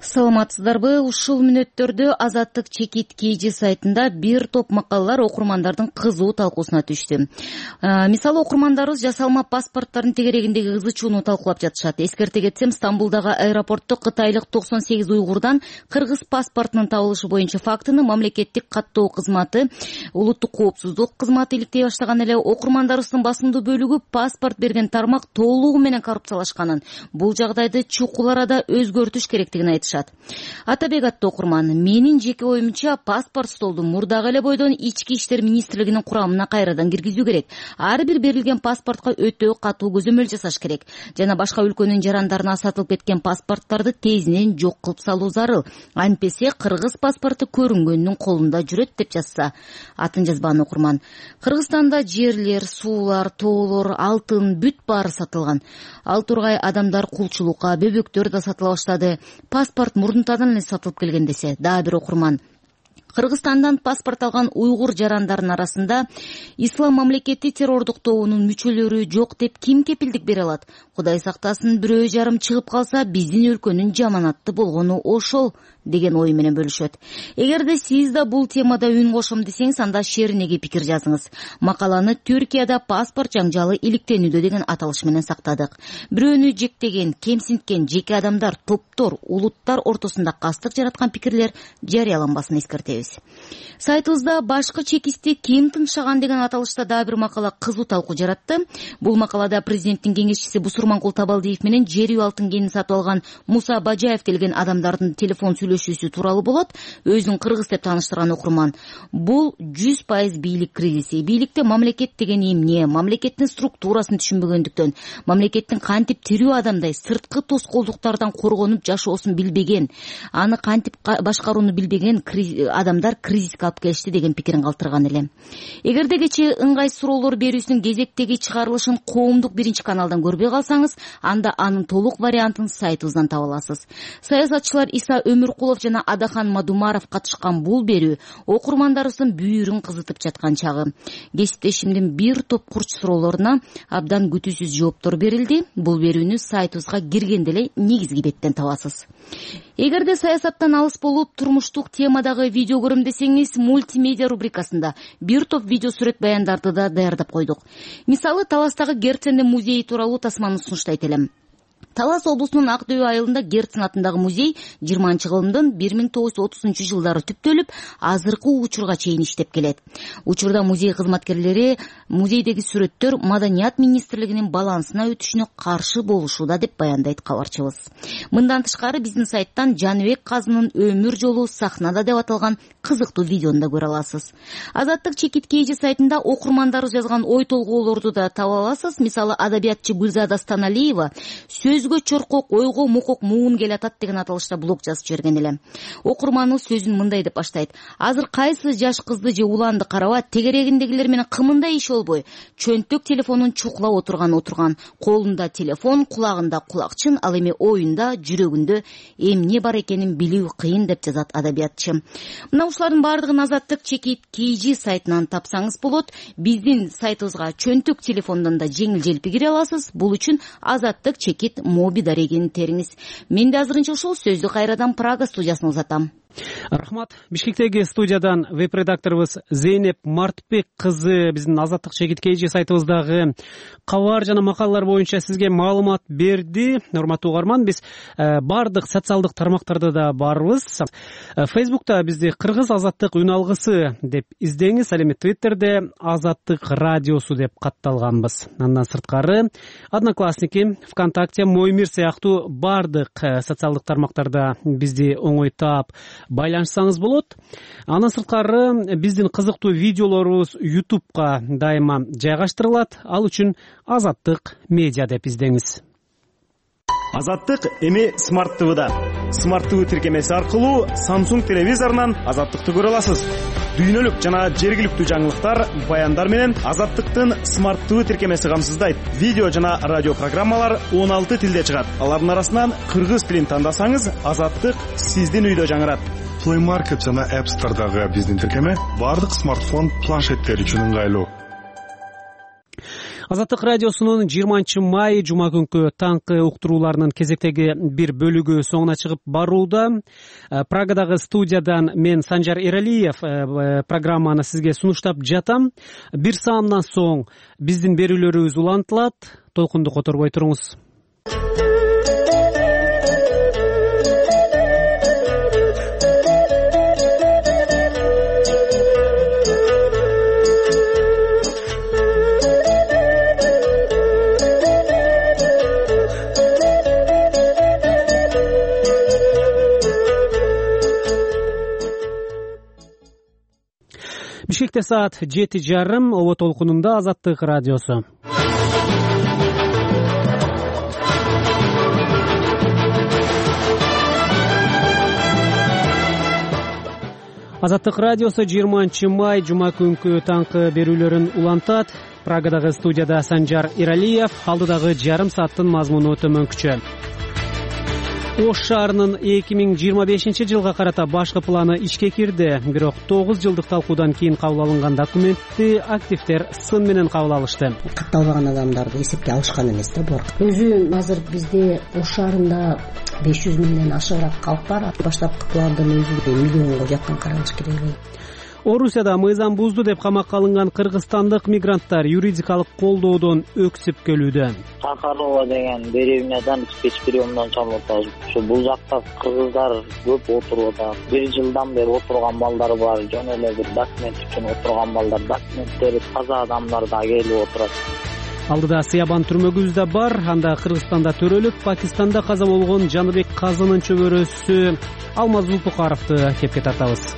саламатсыздарбы? Ушул мүнөттөрдө Азаттык чекит kg сайтында бир топ макалалар окурмандардын кызуу талкуусуна түштү. Мисалы, окурмандарыбыз жасалма паспорттардын тегерегиндеги ызы чууну талкуулап жатышат. Эскерте кетсем, Стамбулдагы аэропортто кытайлык токсон сегиз уйгурдан кыргыз паспортунун табылышы боюнча фактыны мамлекеттик каттоо кызматы, улуттук коопсуздук кызматы иликтей баштаган эле. Окурмандарыбыздын басымдуу бөлүгү паспорт берген тармак толугу менен коррупциялашканын, бул жагдайды чукул арада өзгөртүш керектигин айтышат. Атабек аттуу окурман: менин жеке оюмча паспорт столду мурдагы эле бойдон ички иштер министрлигинин курамына кайрадан киргизүү керек. Ар бир берилген паспортко өтө катуу көзөмөл жасаш керек жана башка өлкөнүн жарандарына сатылып кеткен паспорттарды тезинен жок кылып салуу зарыл. Антпесе кыргыз паспорту көрүнгөндүн колунда жүрөт деп жазса. Атын жазбаган окурман: Кыргызстанда жерлер, суулар, тоолор, алтын бүт баары сатылган. Ал тургай адамдар кулчулукка, бөбөктөр да сатыла баштады. Паспорт мурдунтадан эле сатылып келген десе. Дагы бир окурман: Кыргызстандан паспорт алган уйгур жарандардын арасында ислам мамлекети террордук тобунун мүчөлөрү жок деп ким кепилдик бере алат? Кудай сактасын, бирөө жарым чыгып калса, биздин өлкөнүн жаманатты болгону ошол деген ой менен бөлүшөт. Эгерде сиз да бул темада үн кошом десеңиз, анда шериneге пикир жазыңыз. Макаланы Түркияда паспорт жаңжалы иликтенүүдө деген аталыш менен сактадык. Бирөөнү жектеген, кемсинткен жеке адамдар, топтор, улуттар ортосунда кастык жараткан пикирлер жарыяланбасын эскертебиз. Сайтыбызда башкы чекисти ким тыншаган деген аталышта дагы бир макала кызуу талкуу жаратты. Бул макалада президенттин кеңешчиси Бусурманкул Табалдиев менен жер үй алтын кенин сатып алган Муса Бажаев келген адамдардын телефон сүйлөшүүсү тууралуу болот. Өзүн кыргыз деп тааныштырган окурман: бул жүз пайыз бийлик кризиси. Бийликте мамлекет деген эмне, мамлекеттин структурасын түшүнбөгөндүктөн, мамлекеттин кантип тирүү адамдай сырткы тоскоолдуктардан коргонуп жашоосун билбеген, аны кантип башкарууну билбеген адамдар кризиске алып келишти деген пикирин калтырган эле. Эгерде кечээ ыңгай суроолор берүүсүнүн кезектеги чыгарылышын коомдук биринчи каналдан көрбөй калсаңыз, анда анын толук вариантын сайтыбыздан таба аласыз. Саясатчылар Иса Өмүркулов жана Адахан Мадумаров катышкан бул берүү окурмандарыбыздын бүйүрүн кызытып жаткан чагы. Кесиптешимдин бир топ курч суроолоруна абдан күтүүсүз жооптор берилди. Бул берүүнү сайтыбызга киргенде эле негизги беттен табасыз. Эгерде саясаттан алыс болуп турмуштук темадагы видео көрөм десеңиз, мультимедиа рубрикасында бир топ видео сүрөт баяндарды да даярдап койдук. Мисалы, Таластагы Герцен музейи тууралуу тасманы сунуштайт элем. Талас облусунун Ак Дөбө айылында Герцен атындагы музей жыйырманчы кылымдын бир миң тогуз жүз отузунчу жылдары түптөлүп, азыркы учурга чейин иштеп келет. Учурда музей кызматкерлери музейдеги сүрөттөр Маданият министрлигинин балансына өтүшүнө каршы болушууда деп баяндайт кабарчыбыз. Мындан тышкары биздин сайттан Жаныбек Казынын өмүр жолу сахнада деп аталган кызыктуу видеону да көрө аласыз. Азаттык чекит kg сайтында окурмандарыбыз жазган ой толгоолорду да таба аласыз. Мисалы, адабиятчы Гүлзада Станалиева сөзгө чоркок, ойго мукок муун келатат деген аталышта блог жазып жиберген эле. Окурманы сөзүн мындай деп баштайт: азыр кайсы жаш кызды же уланды караба, тегерегиндегилер менен кымындай иш болбой, чөнтөк телефонун чукулап отурган отурган, колунда телефон, кулагында кулакчын, ал эми оюнда, жүрөгүндө эмне бар экенин билүү кыйын деп жазат адабиятчы. Мына ушулардын баардыгын Азаттык чекит kg сайтынан тапсаңыз болот. Биздин сайтыбызга чөнтөк телефондон да жеңил-желпи кире аласыз. Бул үчүн Азаттык чекит моби дарегин териңиз. Мен да азырынча ушул сөздү кайрадан Прага студиясына узатам. Рахмат. Бишкектеги студиядан веб-редакторубуз Зейнеп Мартбек кызы биздин Азаттык чекит kg сайтыбыздагы кабар жана макалалар боюнча сизге маалымат берди. Урматтуу угарман, биз бардык социалдык тармактарда да барбыз. Фейсбукта бизди Кыргыз Азаттык үн алгысы деп издеңиз, ал эми Твиттерде Азаттык радиосу деп катталганбыз. Андан сырткары Одноклассники, ВКонтакте, Мой мир сыяктуу бардык социалдык тармактарда бизди оңой таап байланышсаңыз болот. Андан сырткары биздин кызыктуу видеолорубуз ютубка дайыма жайгаштырылат. Ал үчүн Азаттык медиа деп издеңиз. Азаттык эми Smart ти ви-да. Smart ти ви тиркемеси аркылуу Samsung телевизорунан Азаттыкты көрө аласыз. Дүйнөлүк жана жергиликтүү жаңылыктар, баяндар менен Азаттыктын Smart ти ви тиркемеси камсыздайт. Видео жана радио программалар он алты тилде чыгат. Алардын арасынан кыргыз тилин тандасаңыз, Азаттык сиздин үйдө жаңырат. Play Market жана App Store'дагы биздин тиркеме бардык смартфон, планшеттер үчүн ыңгайлуу. Азаттык радиосунун жыйырманчы май жума күнкү таңкы уктурууларынын кезектеги бир бөлүгү соңуна чыгып барууда. Прагадагы студиядан мен Санжар Эралиев программаны сизге сунуштап жатам. Бир саамдан соң биздин берүүлөрүбүз улантылат. Толкунду которбой туруңуз. Бишкекте саат жети жарым, Ово толкунунда Азаттык радиосу. Азаттык радиосу жыйырманчы май жума күнкү таңкы берүүлөрүн улантат. Прагадагы студияда Санжар Эралиев, алдыдагы жарым сааттын мазмуну төмөнкүчө. Ош шаарынын эки миң жыйырма бешинчи жылга карата башкы планы ишке кирди. Бирок тогуз жылдык талкуудан кийин кабыл алынган документти активдер сын менен кабыл алышты. Катталбаган адамдарды эсепке алышкан эмес да бул. Өзү азыр бизде Ош шаарында беш жүз миңден ашыгыраак калк бар. Баштапкы пландын өзү миллионго жакын каралыш керек. Орусияда мыйзам бузду деп камакка алынган кыргызстандык мигранттар юридикалык колдоодон өксүп келүүдө. Сахарова деген деревнядан спец приемдан чалып атабыз. Ушу бул жакта кыргыздар көп отуруп атат. Бир жылдан бери отурган балдар бар, жөн эле бир документ үчүн отурган балдар, документтери таза адамдар да келип отурат. Алдыда Сыябан түрмөгүбүз да бар. Анда Кыргызстанда төрөлүп, Пакистанда каза болгон Жаныбек Казынын чөбөрөсү Алмаз Зулпукаровду кепке тартабыз.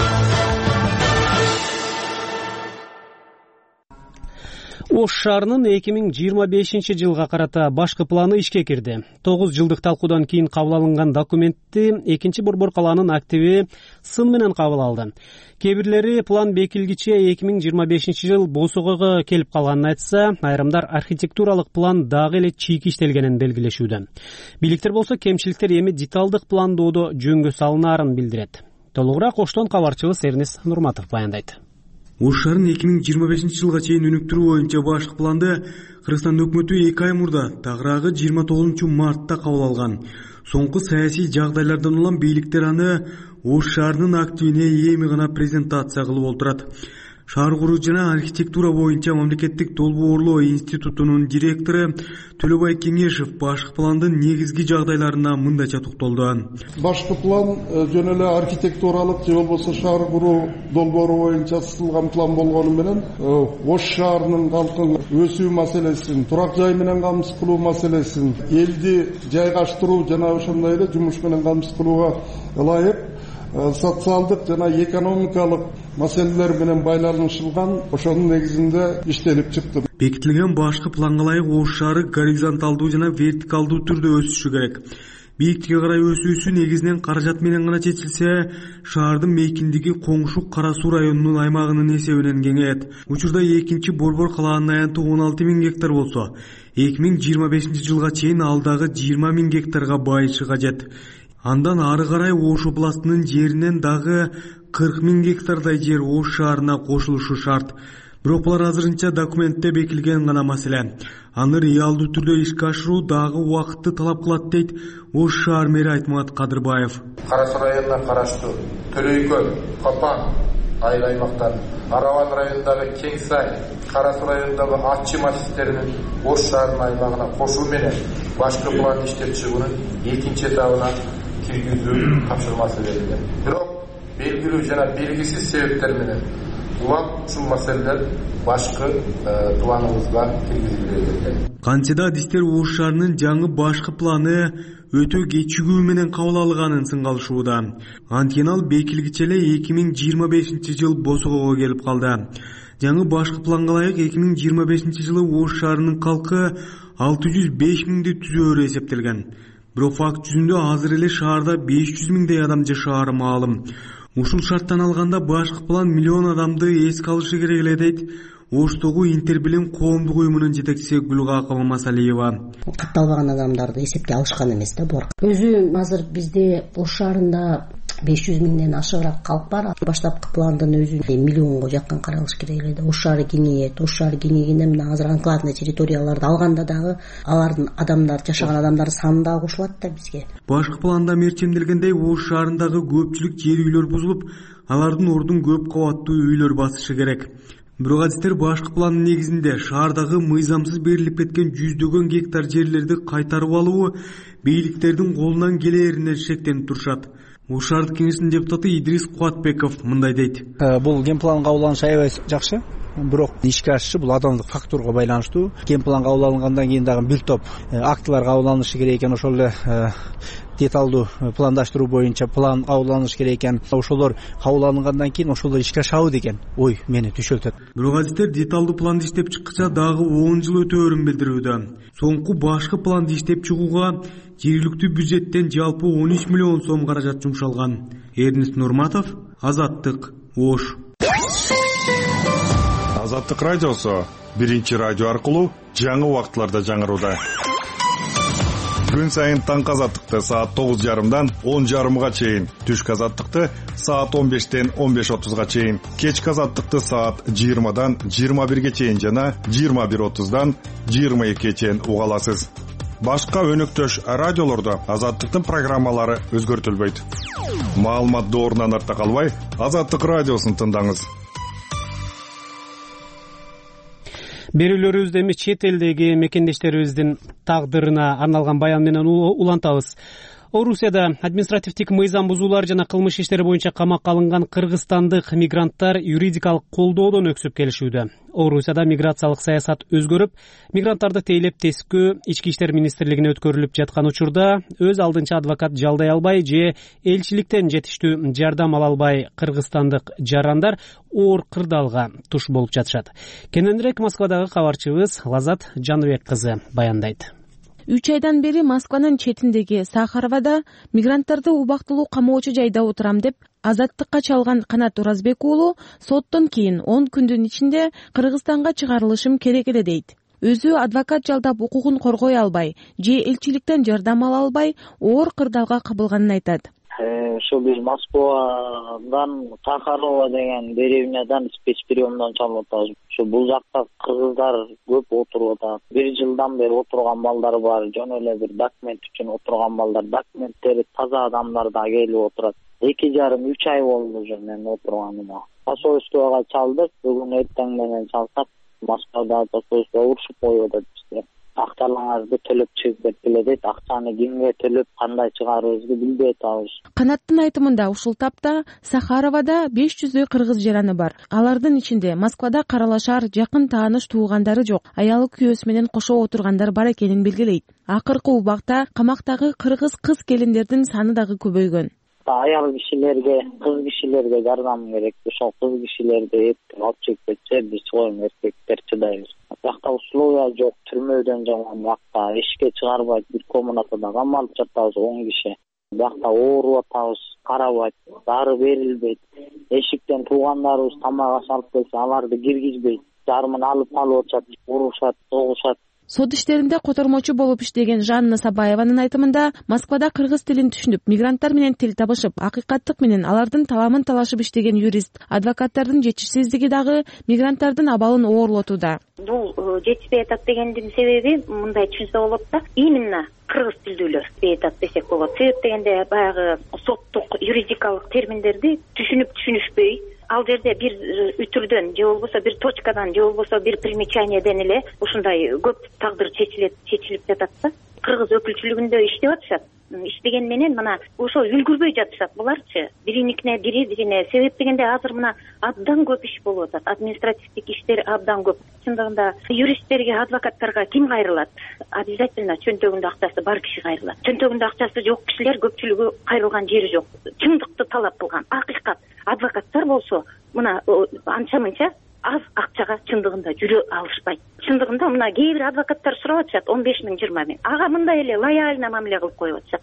Ош шаарынын эки миң жыйырма бешинчи жылга карата башкы планы ишке кирди. тогуз жылдык талкуудан кийин кабыл алынган документти экинчи борбор калаанын активи сын менен кабыл алды. Кээ бирлери план бекилгиче эки миң жыйырма бешинчи жыл босогого келип калганын айтса, айрымдар архитектуралык план дагы эле чийки иштелгенин белгилешүүдө. Бийликтер болсо кемчиликтер эми деталдык пландоодо жөнгө салынаарын билдирет. Толугураак Оштон кабарчыбыз Эрнис Нурматов баяндайт. Ош шаарын эки миң жыйырма бешинчи жылга чейин өнүктүрүү боюнча башкы планды Кыргызстан өкмөтү эки ай мурда, тагыраагы жыйырма тогузунчу мартта кабыл алган. Соңку саясий жагдайлардан улам бийликтер аны Ош шаарынын активине эми гана презентация кылып отурат. Шаар куруу жана архитектура боюнча мамлекеттик долбоорлоо институтунун директору Төлөбай Кеңешев башкы пландын негизги жагдайларына мындайча токтолду. Башкы план жөн эле архитектуралык же болбосо шаар куруу долбоору боюнча сызылган план болгону менен Ош шаарынын калкын өсүү маселесин, турак жай менен камсыз кылуу маселесин, элди жайгаштыруу жана ошондой эле жумуш менен камсыз кылууга ылайык социалдык жана экономикалык маселелер менен байланышылган ошонун негизинде иштелип чыкты. Бекитилген башкы планга ылайык Ош шаары горизонталдуу жана вертикалдуу түрдө өсүшү керек. Бийиктикке карай өсүүсү негизинен каражат менен гана чечилсе, шаардын мейкиндиги Коңшу Кара Суу районунун аймагынын эсебинен кеңейет. Учурда экинчи борбор калаанын аянты он алты миң гектар болсо, эки миң жыйырма бешинчи жылга чейин алдагы жыйырма миң гектарга байышы кажет. Андан ары карай Ош областынын жеринен дагы кырк миң гектардай жер Ош шаарына кошулушу шарт. Бирок булар азырынча документте бекилген гана маселе. Аны реалдуу түрдө ишке ашыруу дагы убакытты талап кылат дейт Ош шаар мэри Айтмат Кадырбаев. Кара Суу районуна караштуу Төлөйкөл, Копан айыл аймактар, Араван районундагы Кең Сай, Кара Суу районундагы Атчы массивдерин Ош шаарынын аймагына кошуу менен башкы план иштеп чыгуунун экинчи этабына киргизүү тапшырмасы берилген. Бирок белгилүү жана белгисиз себептер менен улам ушул маселелер башкы планыбызга киргизилбей. Кантида адистер Ош шаарынын жаңы башкы планы өтө кечигүү менен кабыл алганын сынгалышууда. Анткени ал бекилгиче эле эки миң жыйырма бешинчи жыл босогого келип калды. Жаңы башкы планга ылайык эки миң жыйырма бешинчи жылы Ош шаарынын калкы алты жүз беш миңди түзөөрү эсептелген. Бирок факт жүзүндө азыр эле шаарда беш жүз миңдей адам жашаары маалым. Ушул шарттан алганда башкы план миллион адамды эске алышы керек эле дейт Оштогу Интербилим коомдук уюмунун жетекчиси Гүлгакова Масалиева. Катталбаган адамдарды эсепке алышкан эмес да бул. Өзү азыр бизде Ош шаарында беш жүз миңден ашыгыраак калк бар. Баштапкы пландын өзү миллионго жакын каралыш керек эле да. Ош шаары кеңейет. Ош шаары кеңейгенде мына азыр анклавный территорияларды алганда дагы алардын адамдар жашаган адамдардын саны дагы кошулат да бизге. Башкы планда мерчемделгендей Ош шаарындагы көпчүлүк жер үйлөр бузулуп, алардын ордун көп кабаттуу үйлөр басышы керек. Бирок адистер башкы пландын негизинде шаардагы мыйзамсыз берилип кеткен жүздөгөн гектар жерлерди кайтарып алуу бийликтердин колунан келээринен шектенип турушат. Ош шаардык кеңешинин депутаты Идрис Кубатбеков мындай дейт. Бул ген план кабыл алынышы аябай жакшы. Бирок ишке ашышы бул адамдык фактурга байланыштуу. Ген план кабыл алынгандан кийин дагы бир топ актылар кабыл алынышы керек экен. Ошол эле деталдуу пландаштыруу боюнча план кабыл алыныш керек экен. Ошолор кабыл алынгандан кийин ошолор ишке ашабы деген ой мени түшөлтөт. Бирок адистер деталдуу планды иштеп чыккыча дагы он жыл өтөөрүн билдирүүдө. Соңку башкы планды иштеп чыгууга жергиликтүү бюджеттен жалпы он үч миллион сом каражат жумшалган. Эрнест Нурматов, Азаттык, Ош. Азаттык радиосу биринчи радио аркылуу жаңы убактыларда жаңырууда. Күн сайын таңкы азаттыкты саат тогуз жарымдан он жарымга чейин, түшкү азаттыкты саат он бештен он беш отузга чейин, кечки азаттыкты саат жыйырмадан жыйырма бирге чейин жана жыйырма бир отуздан жыйырма экиге чейин уга аласыз. Башка өнөктөш радиолордо азаттыктын программалары өзгөртүлбөйт. Маалыматты орунан арта калбай, Азаттык радиосун тыңдаңыз. Берүүлөрүбүздү эми чет элдеги мекендештерибиздин тагдырына арналган баян менен улантабыз. Орусияда административдик мыйзам бузуулар жана кылмыш иштери боюнча камакка алынган кыргызстандык мигранттар юридикалык колдоодон өксүп келишүүдө. Орусияда миграциялык саясат өзгөрүп, мигранттарды тейлеп тескөө ички иштер министрлигине өткөрүлүп жаткан учурда өз алдынча адвокат жалдай албай же элчиликтен жетиштүү жардам ала албай кыргызстандык жарандар оор кырдаалга туш болуп жатышат. Кененирээк Москвадагы кабарчыбыз Лазат Жаныбек кызы баяндайт. Үч айдан бери Москванын четиндеги Сахаровада мигранттарды убактылуу камоочу жайда отурам деп азаттыкка чалган Канат Уразбек уулу соттон кийин он күндүн ичинде Кыргызстанга чыгарылышым керек эле дейт. Өзү адвокат жалдап укугун коргой албай же элчиликтен жардам ала албай оор кырдаалга кабылганын айтат. Ошо биз Москвадан Сахарова деген деревнядан спецприемдон чалып атабыз. Ошо бул жакта кыргыздар көп отуруп атат. Бир жылдан бери отурган балдар бар, жөн эле бир документ үчүн отурган балдар, документтери таза адамдар да келип отурат. эки жарым үч ай болду уже мен отурганыма. Посольствого чалдык, бүгүн эртең менен чалсак, Москвада посольство урушуп коюп атат бизге. Актарларыңызды төлөп чыгып кеткиле дейт. Акчаны кимге төлөп, кандай чыгарыбызды билбей атабыз. Канаттын айтымында ушул тапта Сахаровада беш жүздөй кыргыз жараны бар. Алардын ичинде Москвада каралашар жакын тааныш туугандары жок, аялы күйөөсү менен кошо отургандар бар экенин белгилейт. Акыркы убакта камактагы кыргыз кыз келиндердин саны дагы көбөйгөн. Аял кишилерге, кыз кишилерге жардам керек. Ошол кыз кишилерди эптеп алып чыгып кетсе, биз коюм эркектер чыдайбыз. Бакта условия жок, түрмөдөн жаман бакта эшикке чыгарбайт, бир комнатада камалып жатабыз он киши. Бакта ооруп атабыз, карабайт, дары берилбейт. Эшиктен туугандарыбыз тамак аш алып келсе, аларды киргизбейт. Жарымын алып калып атышат, урушат, согушат. Сот иштеринде котормочу болуп иштеген Жанна Сабаеванын айтымында Москвада кыргыз тилин түшүнүп, мигранттар менен тил табышып, акыйкаттык менен алардын таламын талашып иштеген юрист, адвокаттардын жетишсиздиги дагы мигранттардын абалын оорлотууда. Бул жетишпей атат дегендин себеби мындай түшүнсө болот да, именно кыргыз тилдүүлөр жетишпей атат десек болот. Себеп дегенде баягы соттук юридикалык терминдерди түшүнүп түшүнүшпөй, ал жерде бир үтүрдөн же болбосо бир точкадан же болбосо бир примечаниеден эле ушундай көп тагдыр чечилет чечилип жатат да. Кыргыз өкүлчүлүгүндө иштеп атышат. Иштеген менен мына ошо үлгүрбөй жатышат буларчы. Бириникине бири бирине себеп дегенде азыр мына абдан көп иш болуп атат. Административдик иштер абдан көп. Чындыгында юристтерге, адвокаттарга ким кайрылат? Обязательно чөнтөгүндө акчасы бар киши кайрылат. Чөнтөгүндө акчасы жок кишилер көпчүлүгү кайрылган жери жок. Чындыкты талап кылган, акыйкат. Адвокаттар болсо мына анча-мынча аз акчага чындыгында жүрө алышпайт. Чындыгында мына кээ бир адвокаттар сурап атышат он беш миң жыйырма миң. Ага мындай эле лояльно мамиле кылып коюп атышат да.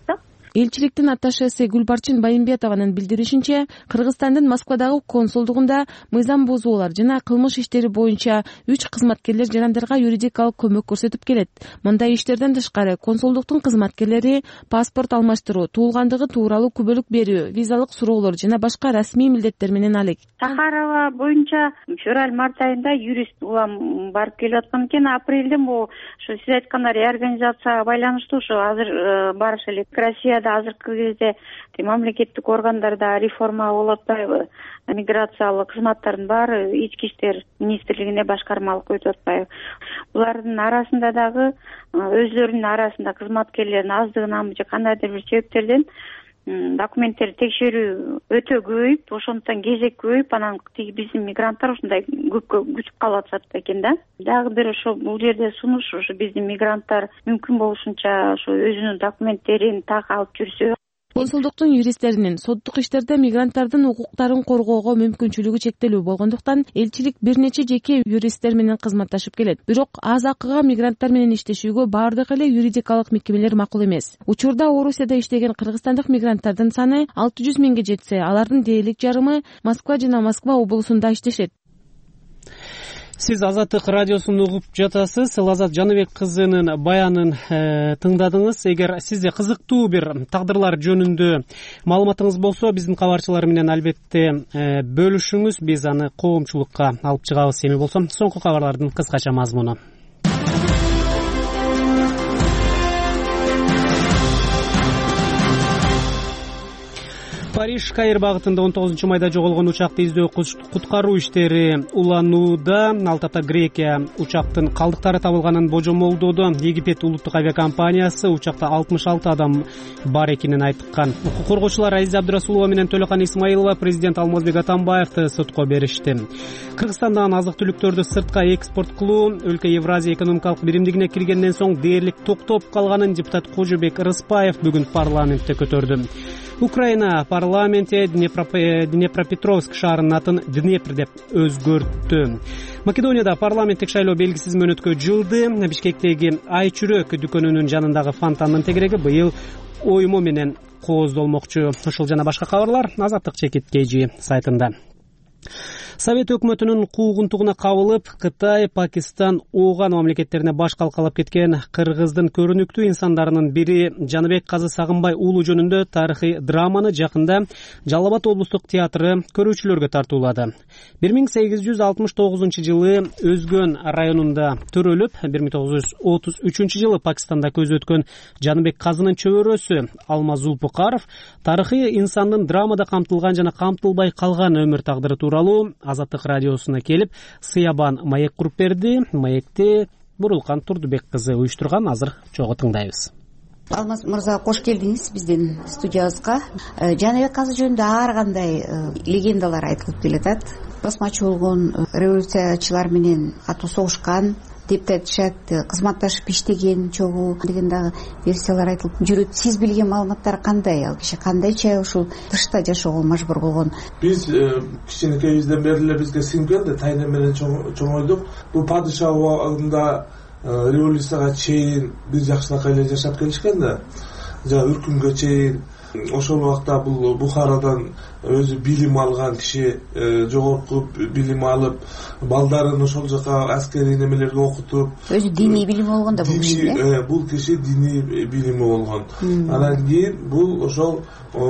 элчиликтин атташеси Гүлбарчын Байымбетованын билдиришинче, Кыргызстандын Москвадагы консулдугунда мыйзам бузуулар жана кылмыш иштери боюнча үч кызматкерлер жарандарга юридикалык көмөк көрсөтүп келет. Мындай иштерден тышкары консулдуктун кызматкерлери паспорт алмаштыруу, туулгандыгы тууралуу күбөлүк берүү, визалык суроолор жана башка расмий милдеттер менен алек. Сахарова боюнча февраль-март айында юрист улам барып келип аткан экен. Апрелде бул ушу сиз айткандай реорганизацияга байланыштуу ушу азыр барыш элек. Россияда азыркы кезде мамлекеттик органдарда реформа болуп атпайбы? Миграциялык кызматтардын баары ички иштер министрлигине башкармалык өтүп атпайбы? Булардын арасында дагы өзлөрүнүн арасында кызматкерлердин аздыгынан же кандайдыр бир себептерден документтерди текшерүү өтө көбөйүп, ошондуктан кезек көбөйүп, анан тиги биздин мигранттар ушундай көпкө күтүп калып атышат экен да. Дагы бир ошо бул жерде сунуш, ушу биздин мигранттар мүмкүн болушунча ошо өзүнүн документтерин так алып жүрсө. Консулдуктун юристтеринин соттук иштерде мигранттардын укуктарын коргоого мүмкүнчүлүгү чектелүү болгондуктан элчилик бир нече жеке юристтер менен кызматташып келет. Бирок аз акыга мигранттар менен иштешүүгө баардык эле юридикалык мекемелер макул эмес. Учурда Орусияда иштеген кыргызстандык мигранттардын саны алты жүз миңге жетсе, алардын дээрлик жарымы Москва жана Москва облусунда иштешет. Сиз Азаттык радиосун угуп жатасыз. Лазат Жаныбек кызынын баянын тыңдадыңыз. Эгер сизде кызыктуу бир тагдырлар жөнүндө маалыматыңыз болсо, биздин кабарчылар менен албетте бөлүшүңүз. Биз аны коомчулукка алып чыгабыз. Эми болсо, соңку кабарлардын кыскача мазмуну. Париж Каир багытында он тогузунчу майда жоголгон учакты издөө куткаруу иштери уланууда. Ал тапта Грекия учактын калдыктары табылганын божомолдоодо. Египет улуттук авиакомпаниясы учакта алтымыш алты адам бар экенин айткан. Укук коргоочулар Айза Абдырасулова менен Төлөкан Исмаилова президент Алмазбек Атамбаевди сотко беришти. Кыргызстандан азык түлүктөрдү сыртка экспорт кылуу өлкө Евразия экономикалык биримдигине киргенден соң дээрлик токтоп калганын депутат Кожобек Рыспаев бүгүн парламентте көтөрдү. Украина парламенте Днепропетровск шаарынын атын Днепр деп өзгөрттү. Македонияда парламенттик шайлоо белгисиз мөөнөткө жылды. Бишкектеги Айчүрөк дүкөнүнүн жанындагы фонтандын тегереги быйыл оймо менен кооздолмокчу. Ушул жана башка кабарлар Азаттык чекит kg сайтында. Совет өкмөтүнүн куугунтугуна кабылып, Кытай, Пакистан, Ооган мамлекеттерине баш калкалап кеткен кыргыздын көрүнүктүү инсандарынын бири Жаныбек Казы Сагынбай уулу жөнүндө тарыхый драманы жакында Жалал Абад облустук театры көрүүчүлөргө тартуулады. бир миң сегиз жүз алтымыш тогузунчу жылы Өзгөн районунда төрөлүп, бир миң тогуз жүз отуз үчүнчү жылы Пакистанда көзү өткөн Жаныбек Казынын чөбөрөсү Алмаз Зулпукаров тарыхый инсандын драмада камтылган жана камтылбай калган өмүр тагдыры тууралуу Азаттык радиосуна келип, сыябан маек куруп берди. Маекти Бурулкан Турдубек кызы уюштурган. Азыр чогуу тыңдайбыз. Алмаз мырза, кош келдиңиз биздин студиябызга. Жаныбек Казы жөнүндө ар кандай легендалар айтылып келатат. Басмачы болгон, революциячылар менен катуу согушкан деп айтышат, кызматташып иштеген чогуу деген дагы версиялар айтылып жүрөт. Сиз билген маалыматтар кандай? Ал киши кандайча ушул тышта жашоого мажбур болгон? Биз кичинекейибизден бери эле бизге сиңген да тайна менен чоңойдук. Бул падыша убагында революцияга чейин биз жакшынакай эле жашап келишкен да. Жана үркүмгө чейин ошол убакта бул Бухарадан өзү билим алган киши, жогорку билим алып, балдарын ошол жака аскерий немелерге окутуп, өзү диний билими болгон да бул киши. Бул киши диний билими болгон. Анан кийин бул ошол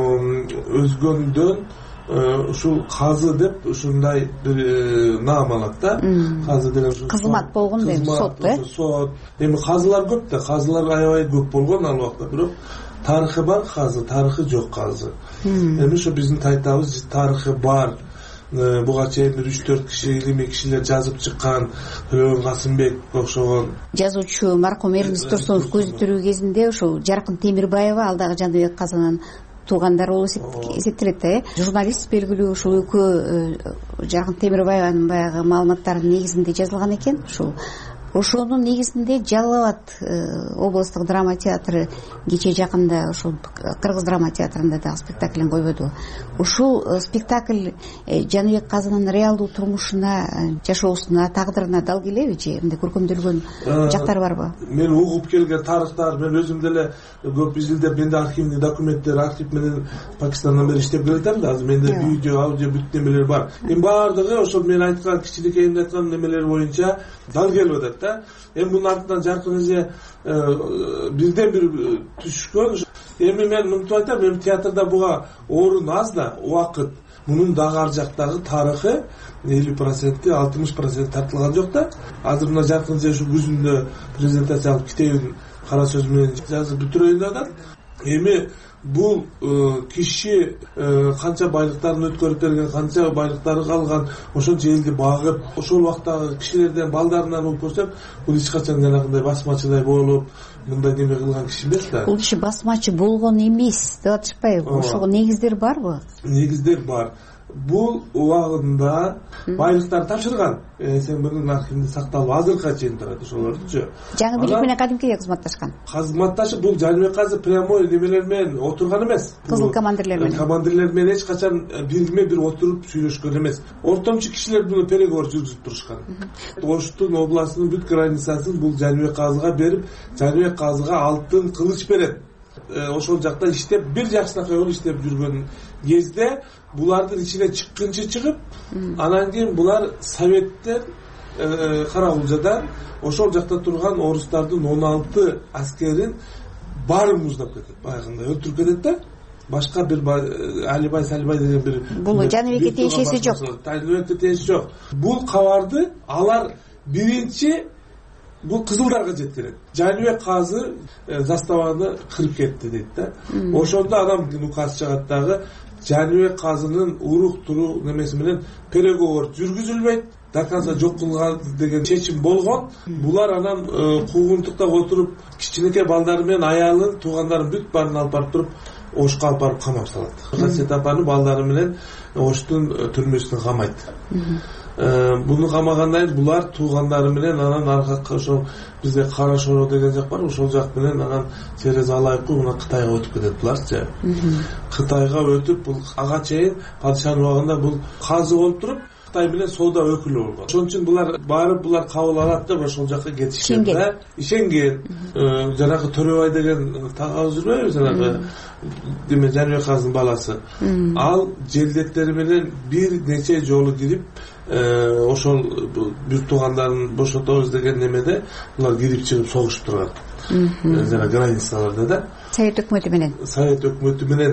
Өзгөндөн ушул казы деп ушундай бир наам алат да. Казы деген кызмат болгон дейм, сот э. Сот. Эми казылар көп да, казылар аябай көп болгон ал убакта, бирок тарыхы бар казы, тарыхы жок казы. Эми ошо биздин тайтабыз тарыхы бар. Буга чейин бир үч төрт киши, илимий кишилер жазып чыккан, Төлөгөн Касымбек окшогон. Жазуучу маркум Эрнест Турсунов көзү тирүү кезинде ошол Жаркын Темирбаева, ал дагы Жаныбек Казынын туугандары болуп эсептелет да. Журналист белгилүү ушул экөө Жаркын Темирбаеванын баягы маалыматтарынын негизинде жазылган экен. Ушул ошонун негизинде жалал абад облустук драма театры кечээ жакында ушул кыргыз драма театрында дагы спектаклин койбодубу. Ушул спектакль Жаныбек Казынын реалдуу турмушуна, жашоосуна, тагдырына дал келеби же мындай көркөмдөлгөн жактары барбы? Мен угуп келген тарыхтар, мен өзүм деле көп изилдеп, менде архивный документтер, архив менен Пакистандан бери иштеп келатам да, азыр менде видео, аудио бүт немелер бар. Эми баардыгы ошол мен айткан, кичинекейимде айткан немелер боюнча дал келип атат да. Эми мунун артынан жаркын эже бирден бир түшкөн. Эми мен мынтип айтам, эми театрда буга орун аз да, убакыт. Мунун дагы ар жактагы тарыхы элүү процент, алтымыш процент тартылган жок да. Азыр мына жаркын эже ушу күзүндө презентациялык китебин кара сөз менен жазып бүтүрөйүн деп атат. Эми бул киши канча байлыктарын өткөрүп берген, канча байлыктары калган, ошончо элди багып, ошол убактагы кишилерден, балдарынан угуп көрсөк, бул эч качан жанагындай басмачыдай болуп, мындай неме кылган киши эмес да. Бул киши басмачы болгон эмес деп атышпайбы? Ошого негиздер барбы? Негиздер бар. Бул убагында байлыктарды тапшырган. Сен мунун архивинде сакталып азыркыга чейин турат ошолордучу. Жаңы бийлик менен кадимкидей кызматташкан. Кызматташып, бул Жаныбек Казы прямой немелер менен отурган эмес. Кызыл командирлер менен. Командирлер менен эч качан бирме бир отуруп сүйлөшкөн эмес. Ортомчу кишилер буну переговор жүргүзүп турушкан. Оштун областынын бүт границасын бул Жаныбек Казыга берип, Жаныбек Казыга алтын кылыч берет. Ошол жакта иштеп, бир жакшынакай болуп иштеп жүргөн кезде булардын ичине чыккынчы чыгып, анан кийин булар Советтен Каракулжадан ошол жакта турган орустардын он алты аскерин баарын муздап кетет, баягындай өлтүрүп кетет да. Башка бир Алибай Салибай деген бир бул Жаныбекке тиешеси жок. Жаныбекке тиешеси жок. Бул кабарды алар биринчи бул кызылдарга жеткирет. Жаныбек Казы заставаны кырып кетти дейт да. Ошондо адам указ чыгат дагы Жаныбек Казынын урук туруу немеси менен переговор жүргүзүлбөйт, доказа жок кылган деген чечим болгон. Булар анан куугунтукта отуруп, кичинекей балдары менен аялын, туугандарын бүт баарын алып барып туруп, Ошко алып барып камап салат. Касет апаны балдары менен Оштун түрмөсүнө камайт. Буну камагандан кийин булар туугандары менен анан аркакка ошол бизде Кара Шоро деген жак бар, ошол жак менен анан через Алайкы мына Кытайга өтүп кетет буларчы. Кытайга өтүп, бул ага чейин падышанын убагында бул казы болуп туруп, Кытай менен соода өкүлү болгон. Ошон үчүн булар барып, булар кабыл алат деп ошол жакка кетишкен да. Ишенген. Жанагы Төрөбай деген тагабыз жүрбөйбү, жанагы деме Жаныбек Казынын баласы. Ал желдеттери менен бир нече жолу кирип, ошол бир туугандарын бошотобуз деген немеде булар кирип чыгып согушуп турган. Жана границаларда да. Совет өкмөтү менен. Совет өкмөтү менен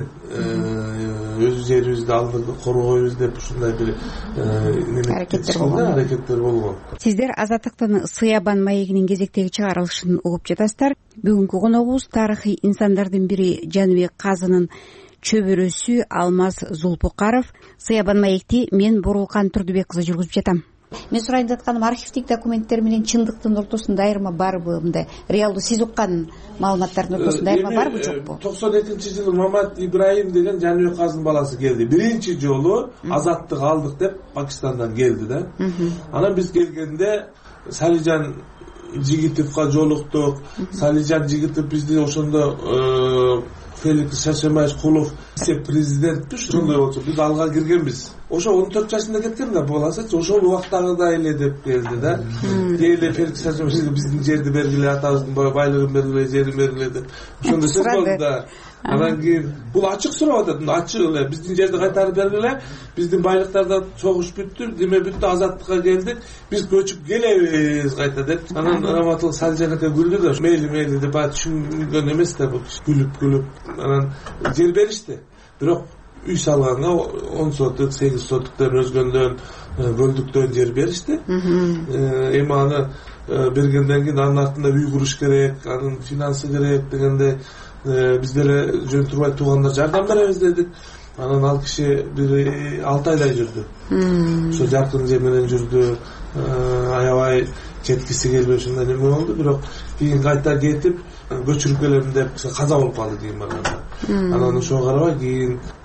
өз жерибизди алдык коргойбуз деп ушундай бир аракеттер болгон. Аракеттер болгон. Сиздер Азаттыктын Сыябан маегинин кезектеги чыгарылышын угуп жатасыздар. Бүгүнкү коногубуз тарыхый инсандардын бири Жаныбек Казынын чөбөрөсү Алмаз Зулпукаров. Сыябан маекти мен Бурулкан Турдубек кызы жүргүзүп жатам. Мен сурайын деп атканым, архивдик документтер менен чындыктын ортосунда айырма барбы? Мындай реалдуу сиз уккан маалыматтардын ортосунда айырма барбы, жокпу? токсон экинчи жылы Мамат Ибраим деген Жаныбек Казынын баласы келди. Биринчи жолу азаттык алдык деп Пакистандан келди да. Анан биз келгенде Салижан Жигитовго жолуктук. Салижан Жигитов бизди ошондо Феликс Шашемаевич Кулов президент ушундай болчу. Биз алга киргенбиз. Ошо он төрт жашында кеткен да баласы, ошол убактагыдай эле деп келди да. Эле Феликс Шашемаевич биздин жерди бергиле, атабыздын байлыгын бергиле, жерин бергиле деп. Ошондой сөз болду да. Анан кийин бул ачык сурап атат, ачык эле биздин жерди кайтарып бергиле, биздин байлыктарда согуш бүттү, деме бүттү, азаттыкка келдик, биз көчүп келебиз кайта деп. Анан Раматыл Салижан эке күлдү да, мейли мейли деп айтып түшүнгөн эмес да, бул күлүп күлүп анан жер беришти. Бирок үй салганга он сотук, сегиз сотуктан өзгөндөн, бөлдүктөн жер беришти. Эми аны бергенден кийин анын артында үй куруш керек, анын финансы керек дегенде биз деле жөн турбай туугандар жардам беребиз дедик. Анан ал киши бир алты айдай жүрдү. Ошо жаркын эже менен жүрдү. Аябай жеткиси келбей ушундай неме болду, бирок кийин кайта кетип көчүрүп келем деп каза болуп калды кийин барганда. Анан ошого карабай кийин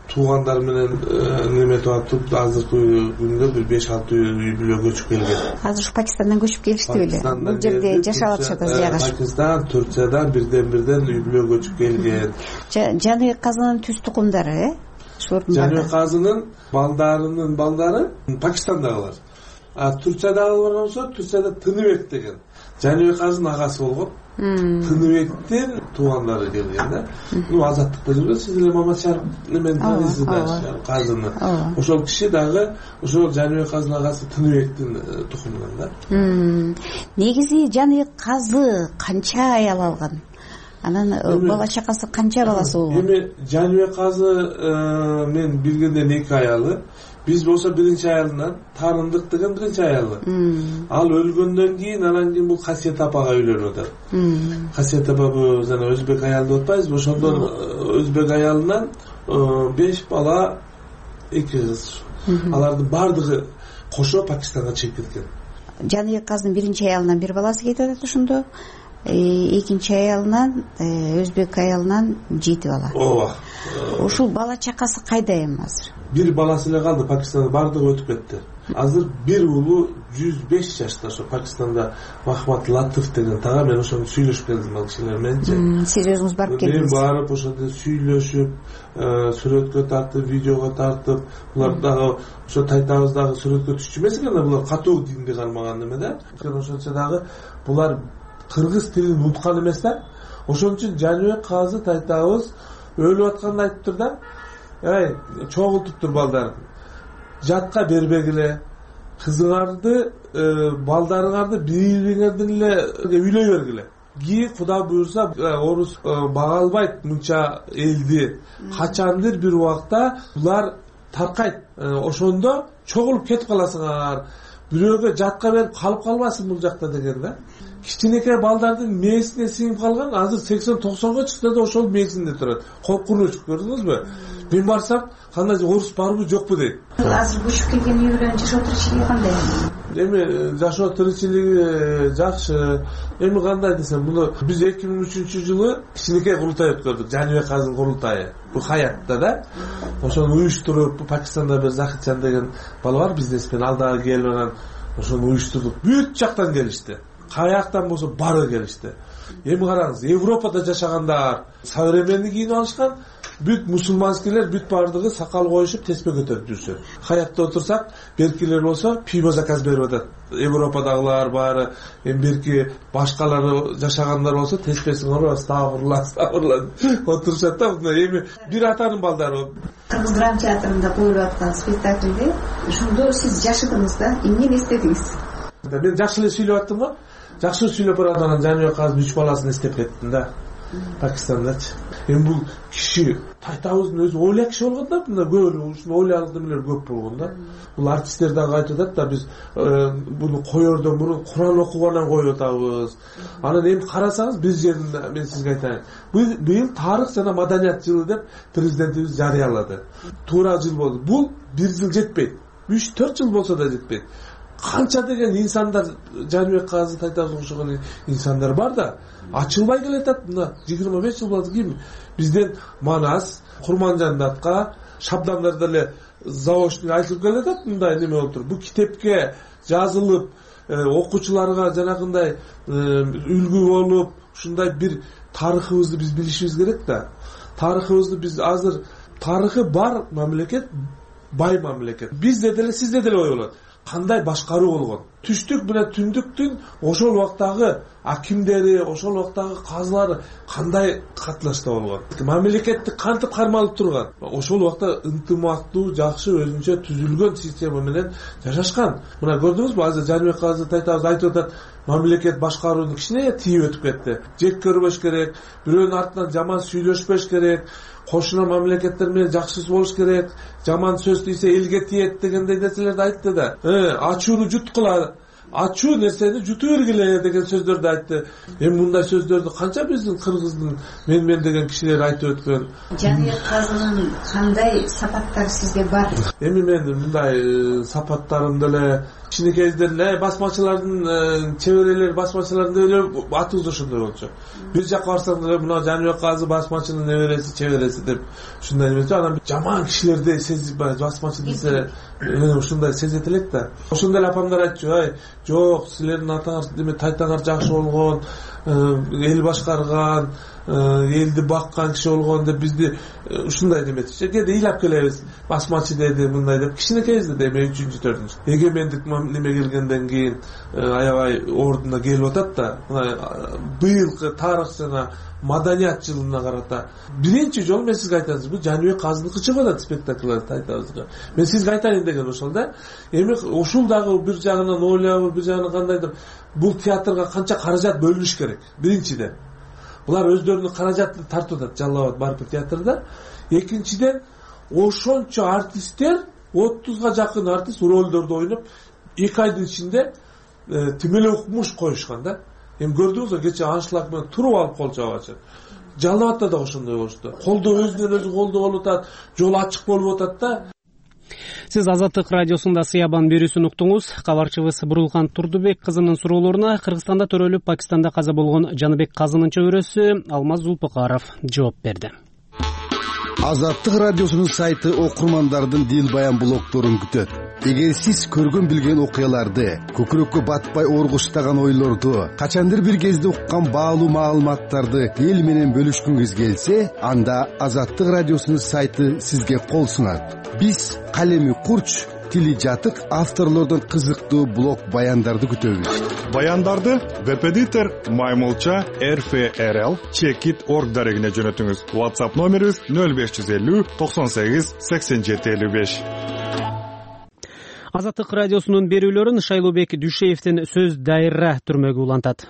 туугандар менен неметип атып азыркы күндө бир беш алты үй бүлө көчүп келген. Азыр ушу Пакистандан көчүп келишти беле? Бул жерде жашап атышат жайгашып. Пакистан, Турциядан бирден бирден үй бүлө көчүп келген. Жаныбек Казынын түз тукумдары, э? Жаныбек Казынын балдарынын балдары Пакистандагылар. А Турциядагылар болсо, Турцияда Тыныбек деген Жаныбек Казынын агасы болгон. Тыныбектин туугандары келген да. Ну азаттыкта жүргөн, сиз эле Маматшар немен танысыз да, Казыны. Ошол киши дагы ошол Жаныбек Казынын агасы Тыныбектин тукумунан да. Негизи Жаныбек Казы канча аял алган? Анан бала чакасы канча баласы болгон? Эми Жаныбек Казы мен билгенден эки аялы. Биз болсо биринчи аялынан Тарындык деген биринчи аялы. Ал өлгөндөн кийин анан кийин бул Касиет апага үйлөнүп атат. Касиет апа бул жана өзбек аялы деп атпайбызбы? Ошондон өзбек аялынан беш бала, эки кыз. Алардын бардыгы кошо Пакистанга чыгып кеткен. Жаныбек Казынын биринчи аялынан бир баласы кетип атат ошондо. Экинчи аялынан, өзбек аялынан жети бала. Ооба. Ушул бала чакасы кайда эми азыр? Бир баласы эле калды, Пакистанда бардыгы өтүп кетти. Азыр бир уулу жүз беш жашта, ошо Пакистанда Махмат Латыф деген тага, мен ошону сүйлөшүп келдим ал кишилер менен. Сиз өзүңүз барып келдиңиз? Мен барып ошондо сүйлөшүп, сүрөткө тартып, видеого тартып, булар дагы ошо тайтабыз дагы сүрөткө түшчү эмес экен да, булар катуу динди кармаган неме да. Ошончо дагы булар кыргыз тилин унуткан эмес да. Ошон үчүн Жаныбек Казы тайтабыз өлүп атканда айтыптыр да, ай, чогултуптур балдарын. Жатка бербегиле, кызыңарды, балдарыңарды бири-бириңердин эле үйлөй бергиле. Ки Куда буйрса, орус бага албайт мынча элди. Качандыр бир убакта булар таркайт. Ошондо чогулуп кетип каласыңар. Бирөөгө жатка берип калып калбасын бул жакта деген да. Кичинекей балдардын мээсине сиңип калган, азыр сексен токсонго чыкса да ошол мээсинде турат. Коркунуч, көрдүңүзбү? Мен барсам, кандай орус барбы, жокпу дейт. Азыр көчүп келген үй бүлөнүн жашоо тиричилиги кандай? Эми жашоо тиричилиги жакшы. Эми кандай десем, муну биз эки миң үчүнчү жылы кичинекей курултай өткөрдүк, Жаныбек Казынын курултайы. Бу Хаятта да. Ошону уюштуруп, Пакистанда бир Захитжан деген бала бар, бизнесмен, ал дагы келип анан ошону уюштурдук. Бүт жактан келишти. Каяктан болсо бары келишти. Эми караңыз, Европада жашагандар современный кийинип алышкан, бүт мусулманскийлер бүт бардыгы сакал коюшуп, теспе көтөрүп жүрсө. Хаятта отурсак, беркилер болсо пиво заказ берип атат. Европадагылар баары, эми берки башкалары жашагандар болсо теспесин коруп, астагфирулла, астагфирулла отурушат да. Эми бир атанын балдары. Кыргыз драма театрында коюлуп аткан спектакльде ошондо сиз жашыдыңыз да, эмне эстедиңиз? Мен жакшы эле сүйлөп аттым го. Жакшы сүйлөп баратып анан Жаныбек Казынын үч баласын эстеп кеттим да. Пакистандачы. Эми бул киши тайтабыздын өзү ойлак киши болгон да, мында көп ушуну ойларлык эмелер көп болгон да. Бул артисттер дагы айтып атат да, биз буну коердон мурун Куран окугандан коюп атабыз. Анан эми карасаңыз, бир жерде мен сизге айтайын. Быйыл тарых жана маданият жылы деп президентибиз жарыялады. Туура жыл болду. Бул бир жыл жетпейт. үч төрт жыл болсо да жетпейт. Канча деген инсандар, Жаныбек Казы тайтабызга окшогон инсандар бар да, ачылбай келатат. Мына жыйырма беш жыл болду ким бизден Манас, Курманжандатка, Шабдандар деле заочный айтылып келатат, мындай неме болуп туруп. Бу китепке жазылып, окуучуларга жанагындай үлгү болуп, ушундай бир тарыхыбызды биз билишибиз керек да. Тарыхыбызды биз азыр тарыхы бар мамлекет, бай мамлекет. Бизде деле, сизде деле ой болот. Кандай башкаруу болгон? Түштүк менен түндүктүн ошол убактагы акимдери, ошол убактагы казылары кандай катнашта болгон? Мамлекетти кантип кармалып турган? Ошол убакта ынтымактуу, жакшы, өзүнчө түзүлгөн система менен жашашкан. Мына көрдүңүзбү, азыр Жаныбек Казы тайтабыз айтып атат, мамлекет башкарууну кичине тийип өтүп кетти. Жек көрбөш керек, бирөөнүн артынан жаман сүйлөшпөш керек, кошуна мамлекеттер менен жакшы болуш керек, жаман сөз тийсе элге тиет дегендей нерселерди айтты да. Э, ачууну жуткула, ачуу нерсени жуту бергиле деген сөздөрдү айтты. Эми мындай сөздөрдү канча биздин кыргыздын мен мен деген кишилер айтып өткөн. Жаныбек Казынын кандай сапаттары сизге бар? Эми мен мындай сапаттарым деле кичинекейден эле басмачылардын чеберелери басмачылардын эле атыбыз ошондой болчу. Бир жакка барсаң деле мына Жаныбек Казы басмачынын небереси, чебереси деп ушундай эмес. Анан жаман кишилерди сезип басмачы десе ушундай сезет элек да. Ошондой эле апамдар айтчу, ай, жок, силердин атаңар деме тайтаңар жакшы болгон, эл башкарган, элди баккан киши болгон деп бизди ушундай деметчи. Кээде ыйлап келебиз. Басмачы деди, мындай деп. Кичинекейбиз да эми үчүнчү, төртүнчү. Эгемендик неме келгенден кийин аябай ордуна келип атат да. Мына быйылкы тарыхчына маданият жылына карата биринчи жолу мен сизге айтасыз, бул Жаныбек Казыныкы чыгып атат спектакльдерди айтабызга. Мен сизге айтайын деген ошол да. Эми ушул дагы бир жагынан ойлоп, бир жагынан кандайдыр, бул театрга канча каражат бөлүнүш керек. Биринчиден булар өздөрүнүн каражатын тартып атат Жалал Абад Баркы театрда. Экинчиден ошончо артисттер, отузга жакын артист ролдорду ойноп эки айдын ичинде тимелеп укмуш коюшкан да. Эми көрдүңүзбү, кече аншлаг менен туруп алып кол чабачы. Жалал Абадта да ошондой болушту. Колдо өзүнөн өзү колдо болуп атат, жол ачык болуп атат да. Сиз Азаттык радиосунда Сыябан берүүсүн уктуңуз. Кабарчыбыз Бурулхан Турдубек кызынын суроолоруна Кыргызстанда төрөлүп, Пакистанда каза болгон Жаныбек Казынын чөбөрөсү Алмаз Зулпукаров жооп берди. Азаттык радиосунун сайты окурмандардын дил баян блогдорун күтөт. Эгер сиз көргөн билген окуяларды, көкүрөккө батпай оргуштаган ойлорду, качандыр бир кезде уккан баалуу маалыматтарды эл менен бөлүшкүңүз келсе, анда Азаттык радиосунун сайты сизге кол сунат. Биз калеми курч, тили жатык авторлордун кызыктуу блог баяндарды күтөбүз. Баяндарды веб-эдитор Маймылча эр эф эр эл чекит точка орг дарегине жөнөтүңүз. WhatsApp номерибиз нөл беш жүз элүү токсон сегиз сексен жети элүү беш. Азаттык радиосунун берүүлөрүн Шайлообек Дүйшеевдин сөз дайыра түрмөгү улантат.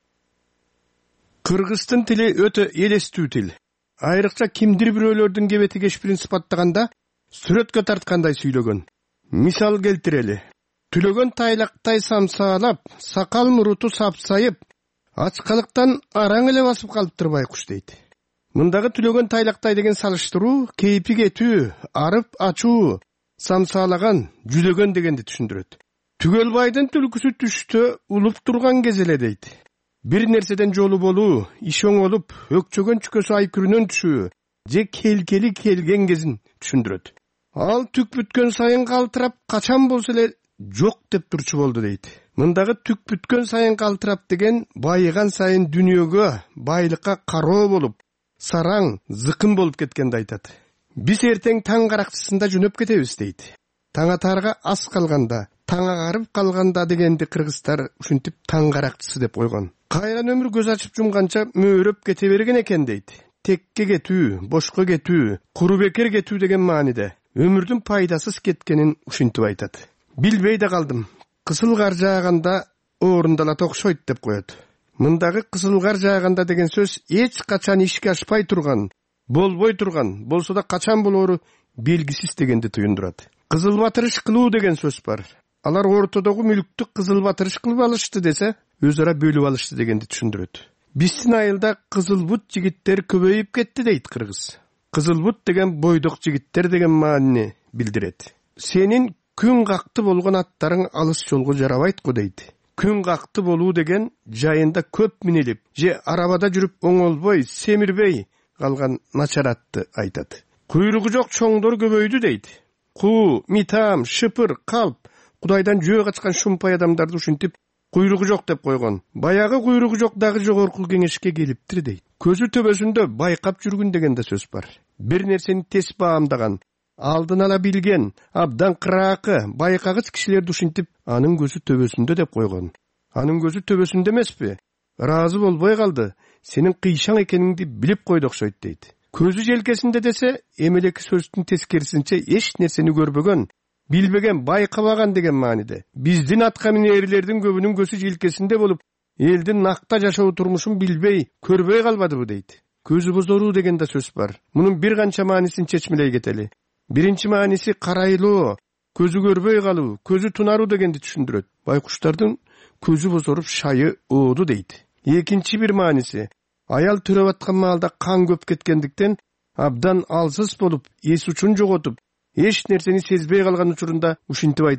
Кыргыздын тили өтө элестүү тил. Айрыкча кимдир бирөөлөрдүн кебети кеш принцип аттаганда сүрөткө тарткандай сүйлөгөн. Мисал келтирели. Түлөгөн тайлактай самсаалап, сакал муруту сапсайып, ачкалыктан араң эле басып калыптыр байкуш дейт. Мындагы түлөгөн тайлактай деген салыштыруу кейпи кетүү, арып ачуу, самсаалаган, жүдөгөн дегенди түшүндүрөт. Түгөлбайдын түлкүсү түштө улуп турган кез эле дейт. Бир нерседен жолу болуу, иш оңолуп, өкчөгөн чүкөсү айкүрүнөн түшүү, же келкели келген кезин түшүндүрөт. Ал түк бүткөн сайын калтырап, качан болсо эле жок деп турчу болду дейт. Мындагы түк бүткөн сайын калтырап деген байыган сайын дүнүйөгө, байлыкка кароо болуп, сараң, зыкын болуп кеткенди айтат. Биз эртең таң каракчысында жөнөп кетебиз дейт. Таң атарга аз калганда, таң агарып калганда дегенди кыргыздар ушинтип таң каракчысы деп койгон. Кайран өмүр көз ачып жумганча мөөрөп кете берген экен дейт. Текке кетүү, бошко кетүү, куру бекер кетүү деген мааниде өмүрдүн пайдасыз кеткенин ушинтип айтат. Билбей да калдым. Кысыл кар жааганда орундалат окшойт деп коет. Мындагы кысыл кар жааганда деген сөз эч качан ишке ашпай турган, болбой турган, болсо да качан болоору белгисиз дегенди туюндурат. Кызыл батырыш кылуу деген сөз бар. Алар ортодогу мүлктү кызыл батырыш кылып алышты десе, өз ара бөлүп алышты дегенди түшүндүрөт. Биздин айылда кызыл бут жигиттер көбөйүп кетти дейт кыргыз. Кызыл бут деген бойдок жигиттер деген маанини билдирет. Сенин күн какты болгон аттарың алыс жолго жарабайт го дейт. Күн какты болуу деген жайында көп минелип, же арабада жүрүп оңолбой, семирбей калган начар атты айтат. Куйругу жок чоңдор көбөйдү дейт. Куу, митам, шыпыр, калп, Кудайдан жөө качкан шумпай адамдарды ушинтип куйругу жок деп койгон. Баягы куйругу жок дагы жогорку кеңешке келиптир дейт. Көзү төбөсүндө байкап жүргүн деген да сөз бар. Бир нерсени тез баамдаган, алдын ала билген, абдан кыраакы, байкагыч кишилерди ушинтип анын көзү төбөсүндө деп койгон. Анын көзү төбөсүндө эмеспи? Ыраазы болбой калды. Сенин кыйшаң экениңди билип койду окшойт дейт. Көзү желкесинде десе, эмелеки сөздүн тескерисинче эч нерсени көрбөгөн, билбеген, байкабаган деген мааниде. Биздин атка минээрлердин көбүнүн көзү желкесинде болуп, элдин накта жашоо турмушун билбей, көрбөй калбадыбы дейт. Көзү бозоруу деген да сөз бар. Мунун бир канча маанисин чечмелей кетели. Биринчи мааниси карайлоо, көзү көрбөй калуу, көзү тунаруу дегенди түшүндүрөт. Байкуштардын көзү бозоруп шайы ооду дейт. Экинчи бир мааниси аял төрөп аткан маалда кан көп кеткендиктен абдан алсыз болуп, эс учун жоготуп, эч нерсени сезбей калган учурунда ушинтип айтат.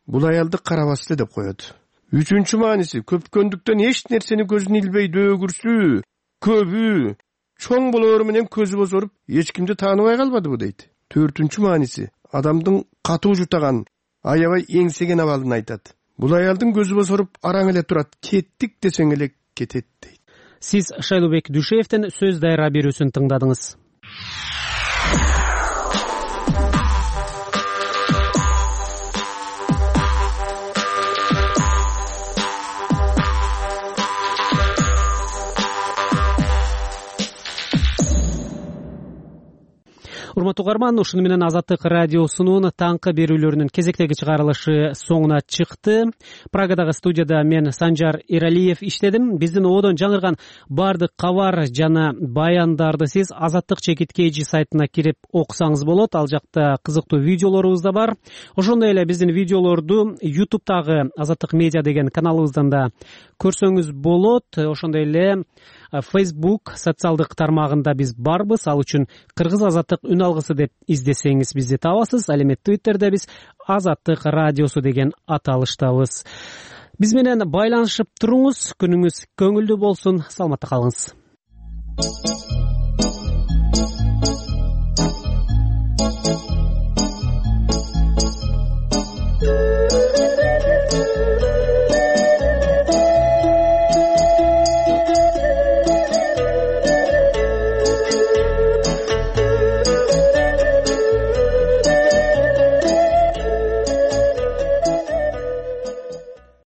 бул аялды карабас эле деп коет. Үчүнчү мааниси көпкөндүктөн эч нерсени көзүн илбей дөөгүрсүү, көбү, чоң болоору менен көзү бозоруп, эч кимди тааныбай калбадыбы дейт. Төртүнчү мааниси адамдын катуу жутаган, аябай эңсеген абалын айтат. Бул аялдын көзү бозоруп араң эле турат, кеттик десең эле кетет дейт. Сиз Шайлообек Дүйшеевдин сөз дайра берүүсүн тыңдадыңыз. Урматтуу угарман, ушуну менен Азаттык радиосунун таңкы берүүлөрүнүн кезектеги чыгарылышы соңуна чыкты. Прагадагы студияда мен Санжар Эралиев иштедим. Биздин одон жаңырган бардык кабар жана баяндарды сиз Азаттык чекит kg сайтына кирип окусаңыз болот. Ал жакта кызыктуу видеолорубуз да бар. Ошондой эле биздин видеолорду YouTube'дагы Азаттык медиа деген каналыбыздан да көрсөңүз болот. Ошондой эле Facebook социалдык тармагында биз барбыз. Ал үчүн Кыргыз Азаттык үн алгысы деп издесеңиз бизди табасыз. Ал эми Twitter'де биз Азаттык радиосу деген аталыштабыз. Биз менен байланышып туруңуз. Күнүңүз көңүлдүү болсун. Саламатта калыңыз.